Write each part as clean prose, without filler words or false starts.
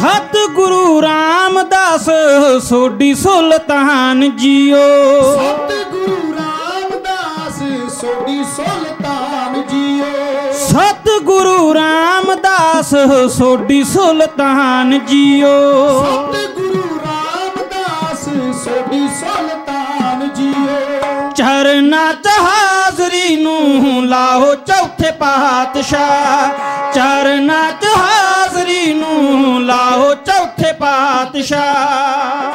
सतगुरु रामदास सोडी सुल्तान जियो। सतगुरु रामदास सोडी सुल्तान जियो। सतगुरु रामदास सोडी सुल्तान जियो। सतगुरु रामदास सोडी सुल्तान जियो। चरना च हाज़री नूं लाओ चौथे पातशाह। चरना च हाज़री नूं लाओ चौथे पातशाह।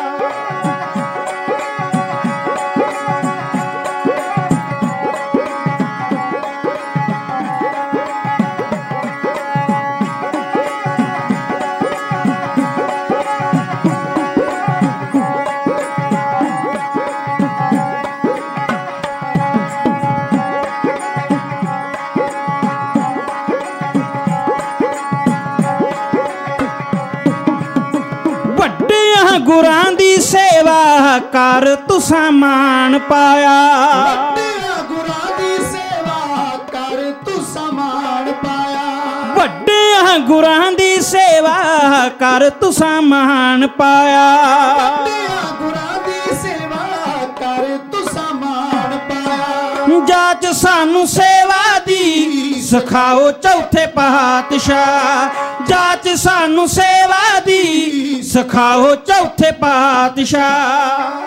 गुरां दी सेवा कर तुसां मान पाया। गुरां दी सेवा कर तुसां मान पाया। वड्डियां गुरां दी सेवा कर तुसां मान पाया। गुरां दी सेवा कर तुसां मान पाया। जाच सानू सेवा दी सिखाओ चौथे पातशाह। जाच सानू सेवा दी सिखाओ चौथे पातशाह।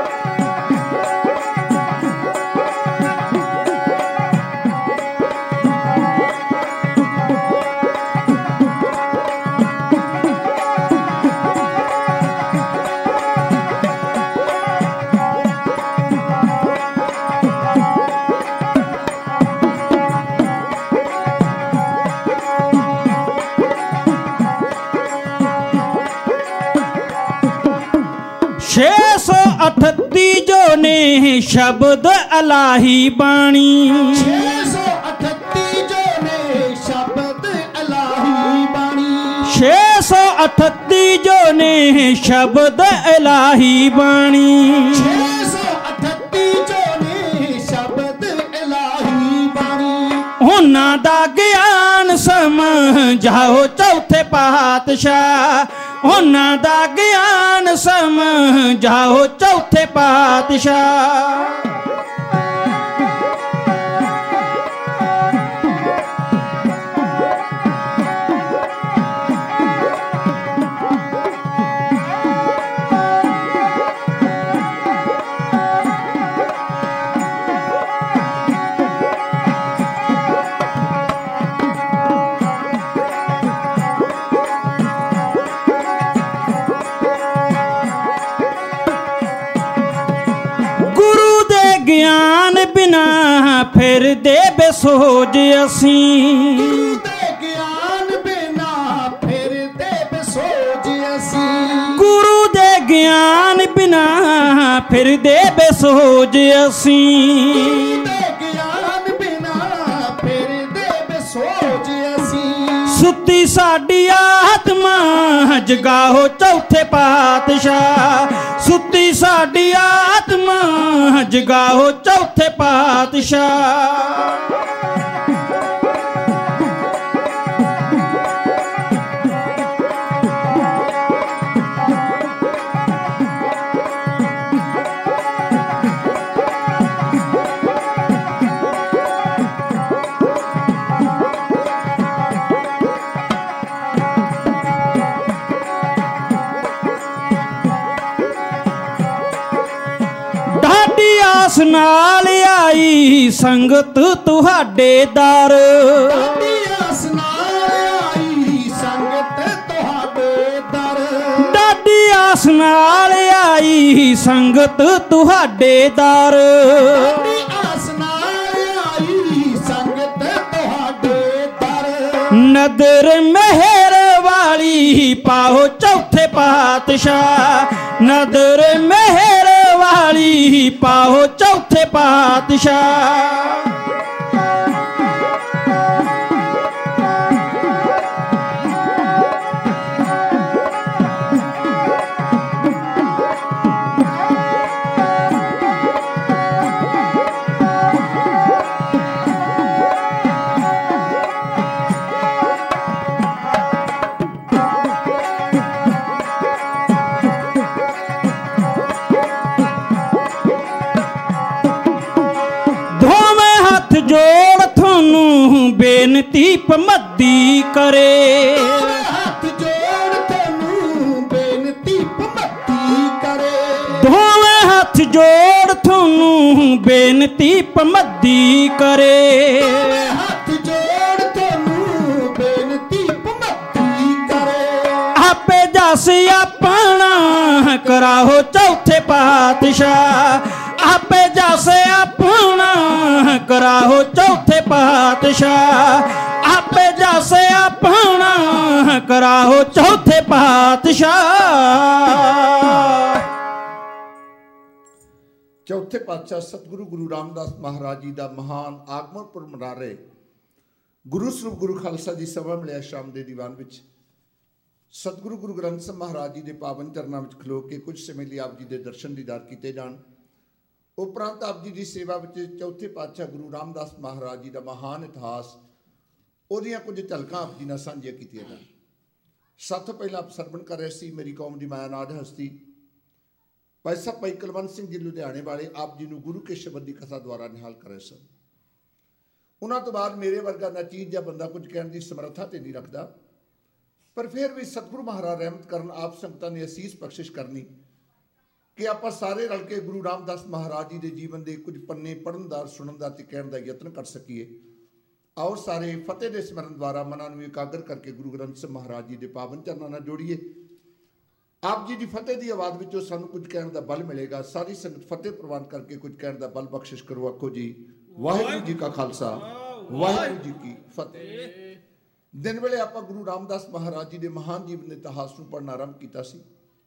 जो ने शब्द अलाही बाणी। 638 जो ने शब्द अलाही बाणी। 638 जो ने शब्द अलाही बाणी। 638 जो ने शब्द अलाही बाणी। उन्हां दा ज्ञान समझाओ चौथे पातशाह। उन्हां दा ज्ञान समझाओ चौथे पातशाह। ज्ञान बिना फिर दे बेसोज असीं। गुरु दे ज्ञान बिना फिर दे बेसोज असीं। गुरु दे ज्ञान बिना फिर दे बेसोज असीं। गुरु दे ज्ञान बिना फिर दे बेसोज असीं। सुती साडी आत्मा जगाओ चौथे पातशाह। सुती साडी आत्मा जगाओ चौथे पातशाह। आस नाल आई संगत तुहाडे दर। आस नाल आई संगत तुहाडे दर। डाडी आस नाल आई संगत तुहाडे दर। आस नाल आई संगत तुहाडे दर। नदर मेहर वाली पाओ चौथे पातशाह। नदर मेहर वाली पाओ चौथे पातशाह। ਬੇਨਤੀ ਪਮੱਦੀ ਕਰੇ। ਹੱਥ ਜੋੜ ਤੈਨੂੰ ਬੇਨਤੀ ਪਮੱਦੀ ਕਰੇ। ਦੋਵੇਂ ਹੱਥ ਜੋੜ ਤੁਹਾਨੂੰ ਬੇਨਤੀ ਪਮੱਦੀ ਕਰੇ। ਹੱਥ ਜੋੜ ਤੈਨੂੰ ਬੇਨਤੀ ਪਮੱਦੀ ਕਰੇ। ਆਪੇ ਜਸ ਆਪਣਾ ਕਰਾਹੋ ਚੌਥੇ ਪਾਤਸ਼ਾਹ। ਆਪੇ ਜਸ ਆਪਣਾ ਕਰਾਹੋ ਚੌਥੇ ਪਾਤਸ਼ਾਹ। ਆਪੇ ਜਸ ਆਪਣਾ ਕਰਾਹੋ ਚੌਥੇ ਪਾਤਸ਼ਾਹ। ਚੌਥੇ ਪਾਤਸ਼ਾਹ ਸਤਿਗੁਰੂ ਗੁਰੂ ਰਾਮਦਾਸ ਮਹਾਰਾਜ ਜੀ ਦਾ ਮਹਾਨ ਆਗਮਨ ਪੁਰਬ ਮਨਾ ਰਹੇ ਗੁਰੂ ਸਰੂਪ ਗੁਰੂ ਖਾਲਸਾ ਜੀ ਸਭਾ ਮਿਲਿਆ ਸ਼ਾਮ ਦੇ ਦੀਵਾਨ ਵਿੱਚ ਸਤਿਗੁਰੂ ਗੁਰੂ ਗ੍ਰੰਥ ਸਾਹਿਬ ਮਹਾਰਾਜ ਜੀ ਦੇ ਪਾਵਨ ਚਰਨਾਂ ਵਿੱਚ ਖਲੋ ਕੇ ਕੁਝ ਸਮੇਂ ਲਈ ਆਪ ਜੀ ਦੇ ਦਰਸ਼ਨ ਦੀਦਾਰ ਕੀਤੇ ਜਾਣ। ਉਪਰੰਤ ਆਪ ਜੀ ਦੀ ਸੇਵਾ ਵਿੱਚ ਚੌਥੇ ਪਾਤਸ਼ਾਹ ਗੁਰੂ ਰਾਮਦਾਸ ਮਹਾਰਾਜ ਜੀ ਦਾ ਮਹਾਨ ਇਤਿਹਾਸ ਉਹਦੀਆਂ ਕੁਝ ਝਲਕਾਂ ਆਪ ਜੀ ਨਾਲ ਸਾਂਝੀਆਂ ਕੀਤੀਆਂ ਜਾਣ। ਸਭ ਤੋਂ ਪਹਿਲਾਂ ਆਪ ਸਰਵਣ ਕਰ ਰਹੇ ਸੀ ਮੇਰੀ ਕੌਮ ਦੀ ਮਾਇਆਨਾਦ ਹਸਤੀ ਭਾਈ ਸਾਹਿਬ ਭਾਈ ਕੁਲਵੰਤ ਸਿੰਘ ਜੀ ਲੁਧਿਆਣੇ ਵਾਲੇ ਆਪ ਜੀ ਨੂੰ ਗੁਰੂ ਕੇ ਸ਼ਬਦ ਦੀ ਕਥਾ ਦੁਆਰਾ ਨਿਹਾਲ ਕਰ ਰਹੇ ਸਨ। ਉਹਨਾਂ ਤੋਂ ਬਾਅਦ ਮੇਰੇ ਵਰਗਾ ਨਾਚੀਜ਼ ਜਾਂ ਬੰਦਾ ਕੁਝ ਕਹਿਣ ਦੀ ਸਮਰੱਥਾ ਤੇ ਨਹੀਂ ਰੱਖਦਾ, ਪਰ ਫਿਰ ਵੀ ਸਤਿਗੁਰੂ ਮਹਾਰਾਜ ਰਹਿਮਤ ਕਰਨ ਆਪ ਸੰਗਤਾਂ ਨੇ ਅਸੀਸ ਬਖਸ਼ਿਸ਼ ਕਰਨੀ ਕਿ ਆਪਾਂ ਸਾਰੇ ਰਲ ਕੇ ਗੁਰੂ ਰਾਮਦਾਸ ਮਹਾਰਾਜ ਜੀ ਦੇ ਜੀਵਨ ਦੇ ਕੁਝ ਪੰਨੇ ਪੜ੍ਹਨ ਦਾ, ਸੁਣਨ ਦਾ ਤੇ ਕਹਿਣ ਦਾ ਯਤਨ ਕਰ ਸਕੀਏ। ਆਓ ਸਾਰੇ ਫਤਿਹ ਦੇ ਸਿਮਰਨ ਦੁਆਰਾ ਮਨਾਂ ਨੂੰ ਇਕਾਗਰ ਕਰਕੇ ਗੁਰੂ ਗ੍ਰੰਥ ਸਾਹਿਬ ਮਹਾਰਾਜ ਜੀ ਦੇ ਪਾਵਨ ਚਰਨਾਂ ਨਾਲ ਜੋੜੀਏ। ਆਪ ਜੀ ਦੀ ਫਤਿਹ ਦੀ ਆਵਾਜ਼ ਵਿੱਚੋਂ ਸਾਨੂੰ ਕੁਝ ਕਹਿਣ ਦਾ ਬਲ ਮਿਲੇਗਾ। ਸਾਰੀ ਸੰਗਤ ਫਤਿਹ ਪ੍ਰਵਾਨ ਕਰਕੇ ਕੁਝ ਕਹਿਣ ਦਾ ਬਲ ਬਖਸ਼ਿਸ਼ ਕਰੋ। ਆਖੋ ਜੀ ਵਾਹਿਗੁਰੂ ਜੀ ਕਾ ਖਾਲਸਾ ਵਾਹਿਗੁਰੂ ਜੀ ਕੀ ਫਤਿਹ। ਦਿਨ ਵੇਲੇ ਆਪਾਂ ਗੁਰੂ ਰਾਮਦਾਸ ਮਹਾਰਾਜ ਜੀ ਦੇ ਮਹਾਨ ਜੀਵਨ ਦੇ ਇਤਿਹਾਸ ਨੂੰ ਪੜ੍ਹਨਾ ਆਰੰਭ ਕੀਤਾ ਸੀ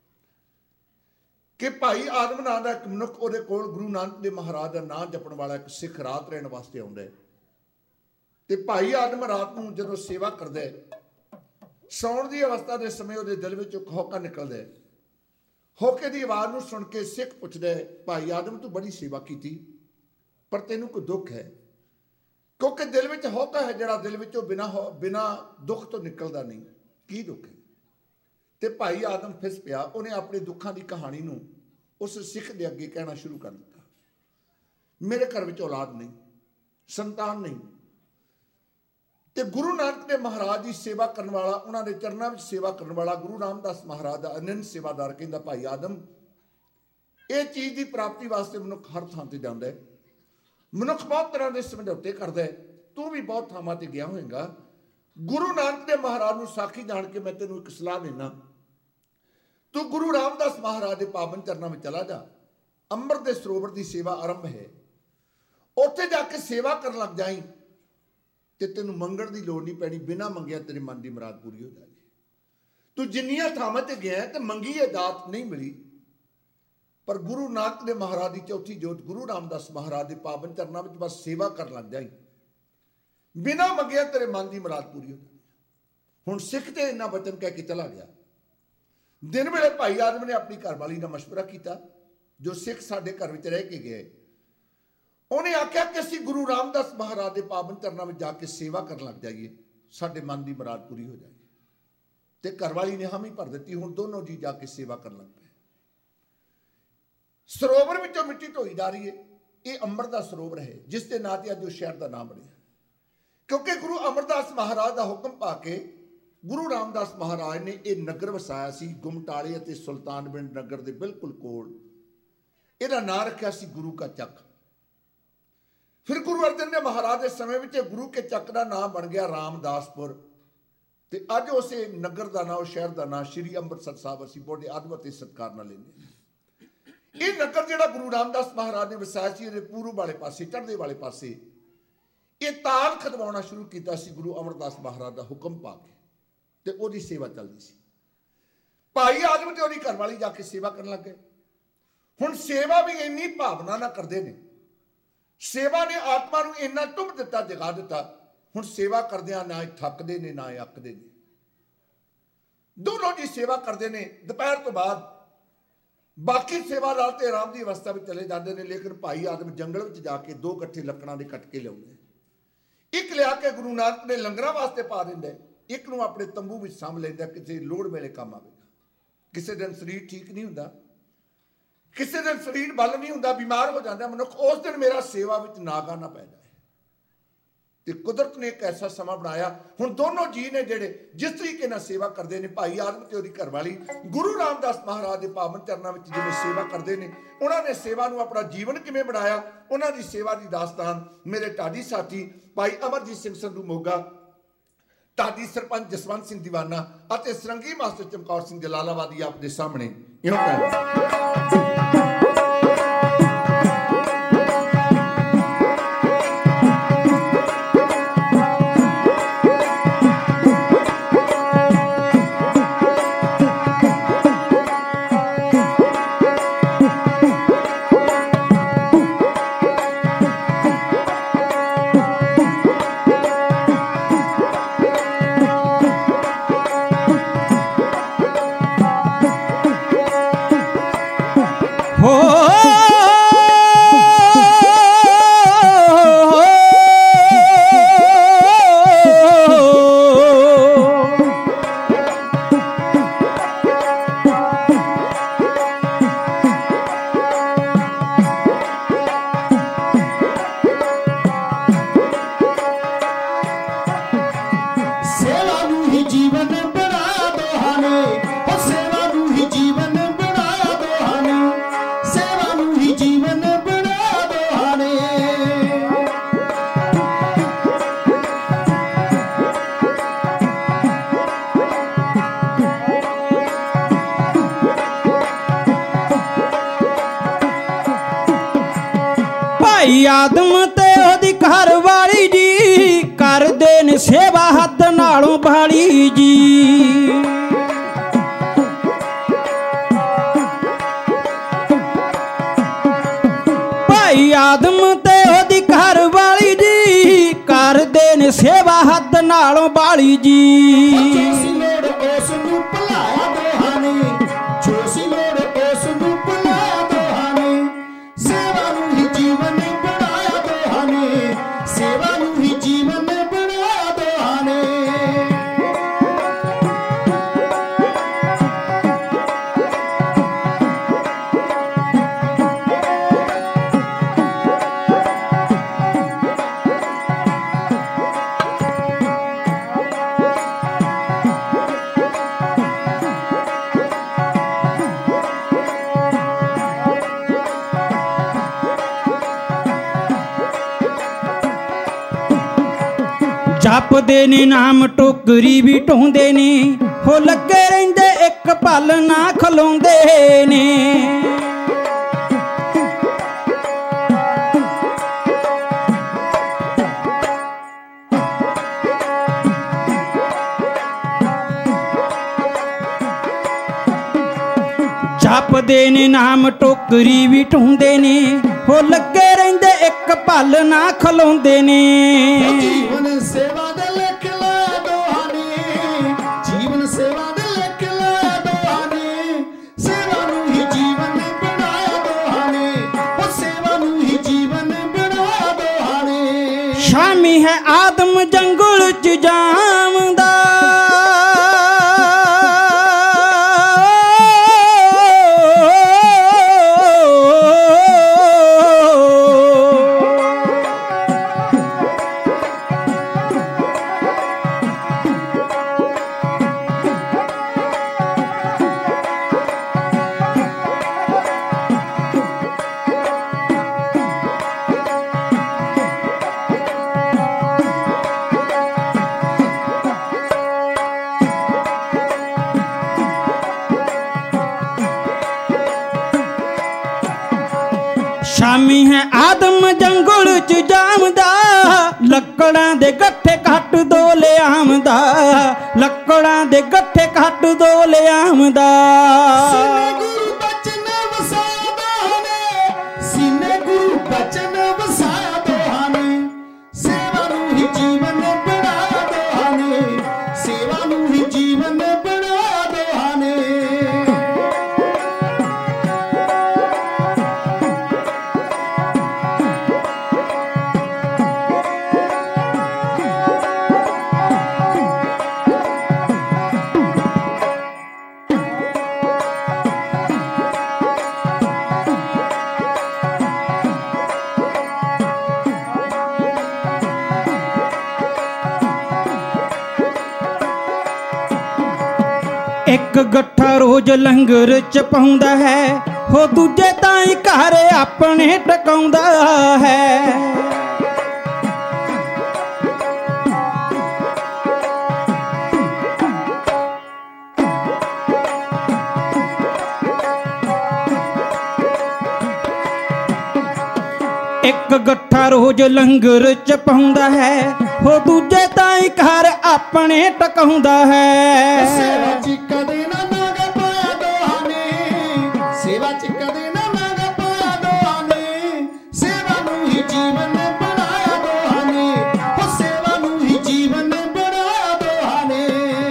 ਕਿ ਭਾਈ ਆਦਮ ਨਾਂ ਦਾ ਇੱਕ ਮਨੁੱਖ, ਉਹਦੇ ਕੋਲ ਗੁਰੂ ਨਾਨਕ ਦੇਵ ਮਹਾਰਾਜ ਦਾ ਨਾਂ ਜਪਣ ਵਾਲਾ ਇੱਕ ਸਿੱਖ ਰਾਤ ਰਹਿਣ ਵਾਸਤੇ ਆਉਂਦਾ ਹੈ। ਤੇ ਭਾਈ ਆਦਮ ਰਾਤ ਨੂੰ ਜਦੋਂ ਸੇਵਾ ਕਰਦਾ ਹੈ, ਸੌਣ ਦੀ ਅਵਸਥਾ ਦੇ ਸਮੇਂ ਉਹਦੇ ਦਿਲ ਵਿੱਚ ਇੱਕ ਹੌਕਾ ਨਿਕਲਦਾ ਹੈ। ਹੌਕੇ ਦੀ ਆਵਾਜ਼ ਨੂੰ ਸੁਣ ਕੇ ਸਿੱਖ ਪੁੱਛਦਾ ਹੈ, ਭਾਈ ਆਦਮ ਤੂੰ ਬੜੀ ਸੇਵਾ ਕੀਤੀ ਪਰ ਤੈਨੂੰ ਕੋਈ ਦੁੱਖ ਹੈ? ਕਿਉਂਕਿ ਦਿਲ ਵਿੱਚ ਹੌਕਾ ਹੈ ਜਿਹੜਾ ਦਿਲ ਵਿੱਚੋਂ ਬਿਨਾਂ ਦੁੱਖ ਤੋਂ ਨਿਕਲਦਾ ਨਹੀਂ। ਕੀ ਦੁੱਖ ਹੈ? ਤੇ ਭਾਈ ਆਦਮ ਫਿਸ ਪਿਆ। ਉਹਨੇ ਆਪਣੇ ਦੁੱਖਾਂ ਦੀ ਕਹਾਣੀ ਨੂੰ ਉਸ ਸਿੱਖ ਦੇ ਅੱਗੇ ਕਹਿਣਾ ਸ਼ੁਰੂ ਕਰ ਦਿੱਤਾ। ਮੇਰੇ ਘਰ ਵਿੱਚ ਔਲਾਦ ਨਹੀਂ, ਸੰਤਾਨ ਨਹੀਂ, ਤੇ ਗੁਰੂ ਨਾਨਕ ਦੇਵ ਮਹਾਰਾਜ ਦੀ ਸੇਵਾ ਕਰਨ ਵਾਲਾ, ਉਹਨਾਂ ਦੇ ਚਰਨਾਂ ਵਿੱਚ ਸੇਵਾ ਕਰਨ ਵਾਲਾ ਗੁਰੂ ਰਾਮਦਾਸ ਮਹਾਰਾਜ ਦਾ ਅਨੰਨ ਸੇਵਾਦਾਰ ਕਹਿੰਦਾ, ਭਾਈ ਆਦਮ ਇਹ ਚੀਜ਼ ਦੀ ਪ੍ਰਾਪਤੀ ਵਾਸਤੇ ਮਨੁੱਖ ਹਰ ਥਾਂ ਤੇ ਜਾਂਦਾ ਹੈ। ਮਨੁੱਖ ਬਹੁਤ ਤਰ੍ਹਾਂ ਦੇ ਸਮਝੌਤੇ ਕਰਦਾ ਹੈ। ਤੂੰ ਵੀ ਬਹੁਤ ਥਾਵਾਂ ਤੇ ਗਿਆ ਹੋਏਗਾ। ਗੁਰੂ ਨਾਨਕ ਦੇਵ ਮਹਾਰਾਜ ਨੂੰ ਸਾਖੀ ਜਾਣ ਕੇ ਮੈਂ ਤੈਨੂੰ ਇੱਕ ਸਲਾਹ ਦੇਣਾ, ਤੂੰ ਗੁਰੂ ਰਾਮਦਾਸ ਮਹਾਰਾਜ ਦੇ ਪਾਵਨ ਚਰਨਾਂ ਵਿੱਚ ਚਲਾ ਜਾ। ਅੰਮ੍ਰਿਤ ਦੇ ਸਰੋਵਰ ਦੀ ਸੇਵਾ ਆਰੰਭ ਹੈ, ਉੱਥੇ ਜਾ ਕੇ ਸੇਵਾ ਕਰਨ ਲੱਗ ਜਾਈਂ ਤੇ ਤੈਨੂੰ ਮੰਗਣ ਦੀ ਲੋੜ ਨਹੀਂ ਪੈਣੀ। ਬਿਨਾਂ ਮੰਗਿਆ ਤੇਰੇ ਮਨ ਦੀ ਮੁਰਾਦ ਪੂਰੀ ਹੋ ਜਾਏਗੀ। ਤੂੰ ਜਿੰਨੀਆਂ ਥਾਵਾਂ ਤੇ ਗਿਆ ਤੇ ਮੰਗੀ ਇਹ ਦਾਤ ਨਹੀਂ ਮਿਲੀ, ਪਰ ਗੁਰੂ ਨਾਨਕ ਦੇਵ ਮਹਾਰਾਜ ਦੀ ਚੌਥੀ ਜੋਤ ਗੁਰੂ ਰਾਮਦਾਸ ਮਹਾਰਾਜ ਦੇ ਪਾਵਨ ਚਰਨਾਂ ਵਿੱਚ ਬਸ ਸੇਵਾ ਕਰਨ ਲੱਗ ਜਾਈਂ, ਬਿਨਾਂ ਮੰਗਿਆ ਤੇਰੇ ਮਨ ਦੀ ਮੁਰਾਦ ਪੂਰੀ ਹੋ ਜਾਏਗੀ। ਹੁਣ ਸਿੱਖ ਤੇ ਇੰਨਾ ਵਚਨ ਕਹਿ ਕੇ ਚਲਾ ਗਿਆ। ਦਿਨ ਵੇਲੇ ਭਾਈ ਆਦਮ ਨੇ ਆਪਣੀ ਘਰਵਾਲੀ ਨਾਲ ਮਸ਼ਵਰਾ ਕੀਤਾ, ਜੋ ਸਿੱਖ ਸਾਡੇ ਘਰ ਵਿੱਚ ਰਹਿ ਕੇ ਗਏ। ਉਹਨੇ ਆਖਿਆ ਕਿ ਅਸੀਂ ਗੁਰੂ ਰਾਮਦਾਸ ਮਹਾਰਾਜ ਦੇ ਪਾਵਨ ਚਰਨਾਂ ਵਿੱਚ ਜਾ ਕੇ ਸੇਵਾ ਕਰਨ ਲੱਗ ਜਾਈਏ, ਸਾਡੇ ਮਨ ਦੀ ਮੁਰਾਦ ਪੂਰੀ ਹੋ ਜਾਏਗੀ। ਤੇ ਘਰਵਾਲੀ ਨੇ ਹਾਮੀ ਭਰ ਦਿੱਤੀ। ਹੁਣ ਦੋਨੋਂ ਜੀ ਜਾ ਕੇ ਸੇਵਾ ਕਰਨ ਲੱਗ ਪਏ। ਸਰੋਵਰ ਵਿੱਚੋਂ ਮਿੱਟੀ ਢੋਈ ਜਾ ਰਹੀ ਹੈ। ਇਹ ਅੰਮ੍ਰਿਤ ਦਾ ਸਰੋਵਰ ਹੈ, ਜਿਸ ਦੇ ਨਾਂ ਤੇ ਅੱਜ ਉਸ ਸ਼ਹਿਰ ਦਾ ਨਾਮ ਬਣਿਆ। ਕਿਉਂਕਿ ਗੁਰੂ ਅਮਰਦਾਸ ਮਹਾਰਾਜ ਦਾ ਹੁਕਮ ਪਾ ਕੇ ਗੁਰੂ ਰਾਮਦਾਸ ਮਹਾਰਾਜ ਨੇ ਇਹ ਨਗਰ ਵਸਾਇਆ ਸੀ, ਗੁਮਟਾਲੇ ਅਤੇ ਸੁਲਤਾਨਵਿੰਡ ਨਗਰ ਦੇ ਬਿਲਕੁਲ ਕੋਲ। ਇਹਦਾ ਨਾਂ ਰੱਖਿਆ ਸੀ ਗੁਰੂ ਕਾ ਚੱਕ। ਫਿਰ ਗੁਰੂ ਅਰਜਨ ਦੇਵ ਮਹਾਰਾਜ ਦੇ ਸਮੇਂ ਵਿੱਚ ਗੁਰੂ ਕੇ ਚੱਕ ਦਾ ਨਾਮ ਬਣ ਗਿਆ ਰਾਮਦਾਸਪੁਰ। ਤੇ ਅੱਜ ਉਸੇ ਨਗਰ ਦਾ ਨਾਮ, ਸ਼ਹਿਰ ਦਾ ਨਾਮ ਸ਼੍ਰੀ ਅੰਮ੍ਰਿਤਸਰ ਸਾਹਿਬ ਅਸੀਂ ਬੜੇ ਆਦਰ ਅਤੇ ਸਤਿਕਾਰ ਨਾਲ ਲੈਂਦੇ ਹਾਂ। ਇਹ ਨਗਰ ਜਿਹੜਾ ਗੁਰੂ ਰਾਮਦਾਸ ਮਹਾਰਾਜ ਨੇ ਵਸਾਇਆ ਸੀ, ਇਹਦੇ ਪੂਰਬ ਵਾਲੇ ਪਾਸੇ, ਚੜ੍ਹਦੇ ਵਾਲੇ ਪਾਸੇ ਇਹ ਤਾਲ ਖਦਵਾਉਣਾ ਸ਼ੁਰੂ ਕੀਤਾ ਸੀ ਗੁਰੂ ਅਮਰਦਾਸ ਮਹਾਰਾਜ ਦਾ ਹੁਕਮ ਪਾ ਕੇ, ਤੇ ਉਹਦੀ ਸੇਵਾ ਚੱਲਦੀ ਸੀ। ਭਾਈ ਆਦਮ ਤੇ ਉਹਦੀ ਘਰਵਾਲੀ ਜਾ ਕੇ ਸੇਵਾ ਕਰਨ ਲੱਗੇ। ਹੁਣ ਸੇਵਾ ਵੀ ਇੰਨੀ ਭਾਵਨਾ ਨਾਲ ਕਰਦੇ ਨੇ, ਸੇਵਾ ਨੇ ਆਤਮਾ ਨੂੰ ਇੰਨਾ ਟੁੱਬ ਦਿੱਤਾ, ਜਗਾ ਦਿੱਤਾ। ਹੁਣ ਸੇਵਾ ਕਰਦਿਆਂ ਨਾ ਥੱਕਦੇ ਨੇ ਨਾ ਅੱਕਦੇ ਨੇ। ਦੋਨੋਂ ਜੀ ਸੇਵਾ ਕਰਦੇ ਨੇ। ਦੁਪਹਿਰ ਤੋਂ ਬਾਅਦ ਬਾਕੀ ਸੇਵਾਦਾਰ ਤੇ ਆਰਾਮ ਦੀ ਅਵਸਥਾ ਵਿੱਚ ਚਲੇ ਜਾਂਦੇ ਨੇ, ਲੇਕਿਨ ਭਾਈ ਆਦਮ ਜੰਗਲ ਵਿੱਚ ਜਾ ਕੇ 2 ਇਕੱਠੇ ਲੱਕੜਾਂ ਦੇ ਕੱਟ ਕੇ ਲਿਆਉਂਦੇ। ਇੱਕ ਲਿਆ ਕੇ ਗੁਰੂ ਨਾਨਕ ਨੇ ਲੰਗਰਾਂ ਵਾਸਤੇ ਪਾ ਦਿੰਦੇ, ਇੱਕ ਨੂੰ ਆਪਣੇ ਤੰਬੂ ਵਿੱਚ ਸਾਂਭ ਲੈਂਦਾ, ਕਿਸੇ ਲੋੜ ਵੇਲੇ ਕੰਮ ਆਵੇਗਾ। ਕਿਸੇ ਦਿਨ ਸਰੀਰ ਠੀਕ ਨਹੀਂ ਹੁੰਦਾ, ਕਿਸੇ ਦਿਨ ਸਰੀਰ ਬਲ ਨਹੀਂ ਹੁੰਦਾ, ਬਿਮਾਰ ਹੋ ਜਾਂਦਾ ਮਨੁੱਖ, ਉਸ ਦਿਨ ਮੇਰਾ ਸੇਵਾ ਵਿੱਚ ਨਾਗਾ ਨਾ ਪੈ ਜਾਏ। ਤੇ ਕੁਦਰਤ ਨੇ ਇੱਕ ਐਸਾ ਸਮਾਂ ਬਣਾਇਆ। ਹੁਣ ਦੋਨੋਂ ਜੀ ਨੇ ਜਿਹੜੇ ਜਿਸ ਤਰੀਕੇ ਨਾਲ ਸੇਵਾ ਕਰਦੇ ਨੇ, ਭਾਈ ਆਦਮ ਤੇ ਉਹਦੀ ਘਰਵਾਲੀ ਗੁਰੂ ਰਾਮਦਾਸ ਮਹਾਰਾਜ ਦੇ ਪਾਵਨ ਚਰਨਾਂ ਵਿੱਚ ਜਿਵੇਂ ਸੇਵਾ ਕਰਦੇ ਨੇ, ਉਹਨਾਂ ਨੇ ਸੇਵਾ ਨੂੰ ਆਪਣਾ ਜੀਵਨ ਕਿਵੇਂ ਬਣਾਇਆ, ਉਹਨਾਂ ਦੀ ਸੇਵਾ ਦੀ ਦਾਸਤਾਨ ਮੇਰੇ ਢਾਡੀ ਸਾਥੀ ਭਾਈ ਅਮਰਜੀਤ ਸਿੰਘ ਸੰਧੂ ਮੋਗਾ, ਢਾਡੀ ਸਰਪੰਚ ਜਸਵੰਤ ਸਿੰਘ ਦੀਵਾਨਾ ਅਤੇ ਸਰੰਗੀ ਮਾਸਟਰ ਚਮਕੌਰ ਸਿੰਘ ਜਲਾਲਾਬਾਦੀ ਆਪ ਦੇ ਸਾਹਮਣੇ ਇਉਂ ਕਹਿੰਦੇ। भाई आदम ते ओदी घरवाली जी करदे ने सेवा हद नालों भाली जी। भाई आदम ते ओदी घरवाली जी करदे ने सेवा हद नालों भाली जी। जपदे ने नाम टोकरी भी ढोंदे ने, हो लगे रहिंदे एक पल ना खलोंदे ने। जपदे ने नाम टोकरी भी ढोंदे ने, हो लगे रहिंदे एक पल ना खलोंदे ने। जीवन सेवा दे लिख ला दोहानी, जीवन सेवा दे लिख ला दोहानी, सेवा नूं ही जीवन बनाया दोहानी, ओ सेवा नूं ही जीवन बनाया दोहानी। शामी है आदम जंगल च जामदा, शामी है आदम जंगल च जामदा, लकड़ां दे गट्ठे कट दो ले आमदा, लकड़ां दे गट्ठे कट दो ले आमदा। सीने गुरु बचन वसाया दोहानी, सीने गुरु बचन वसाया दोहानी, सेवा नूं ही जीवन बनाया दोहानी, सेवा नूं ही जीवन बनाया दोहानी। ਇੱਕ ਗੱਠਾ ਰੋਜ਼ ਲੰਗਰ ਚ ਪਾਉਂਦਾ ਹੈ, ਹੋ ਦੂਜੇ ਤਾਂ ਹੀ ਘਰ ਆਪਣੇ ਟਿਕਾਉਂਦਾ ਹੈ। ਇੱਕ ਗੱਠਾ ਰੋਜ਼ ਲੰਗਰ ਚ ਪਾਉਂਦਾ ਹੈ, ਹੋ ਦੂਜੇ ਤਾਂ ਹੀ ਘਰ ਆਪਣੇ ਟਿਕਾਉਂਦਾ ਹੈ। ਸੇਵਾ ਚ ਕਦੇ ਨਾ ਨਾਗਾ ਪਾਇਆ ਦੋਹਾਂ ਨੇ, ਸੇਵਾ ਚ ਕਦੇ ਨਾ ਨਾਗਾ ਪਾਇਆ ਦੋਹਾਂ ਨੇ, ਸੇਵਾ ਨੂੰ ਹੀ ਜੀਵਨ ਬਣਾਇਆ ਦੋਹਾਂ ਨੇ, ਉਹ ਸੇਵਾ ਨੂੰ ਹੀ ਜੀਵਨ ਬਣਾਇਆ ਦੋਹਾਂ ਨੇ।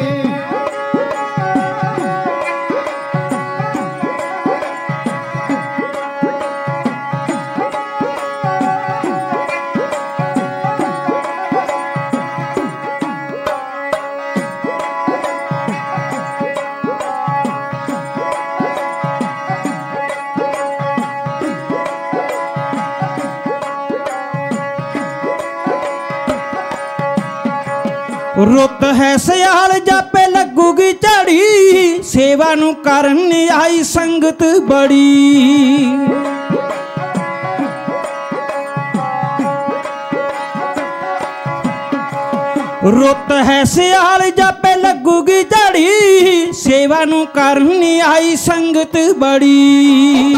ਰੁੱਤ ਹੈ ਸਿਆਲ ਜਾਪੇ ਲੱਗੂਗੀ ਝੜੀ, ਸੇਵਾ ਨੂੰ ਕਰਨ ਆਈ ਸੰਗਤ ਬੜੀ। ਰੁੱਤ ਹੈ ਸਿਆਲ ਜਾਪੇ ਲੱਗੂਗੀ ਝੜੀ, ਸੇਵਾ ਨੂੰ ਕਰਨ ਆਈ ਸੰਗਤ ਬੜੀ।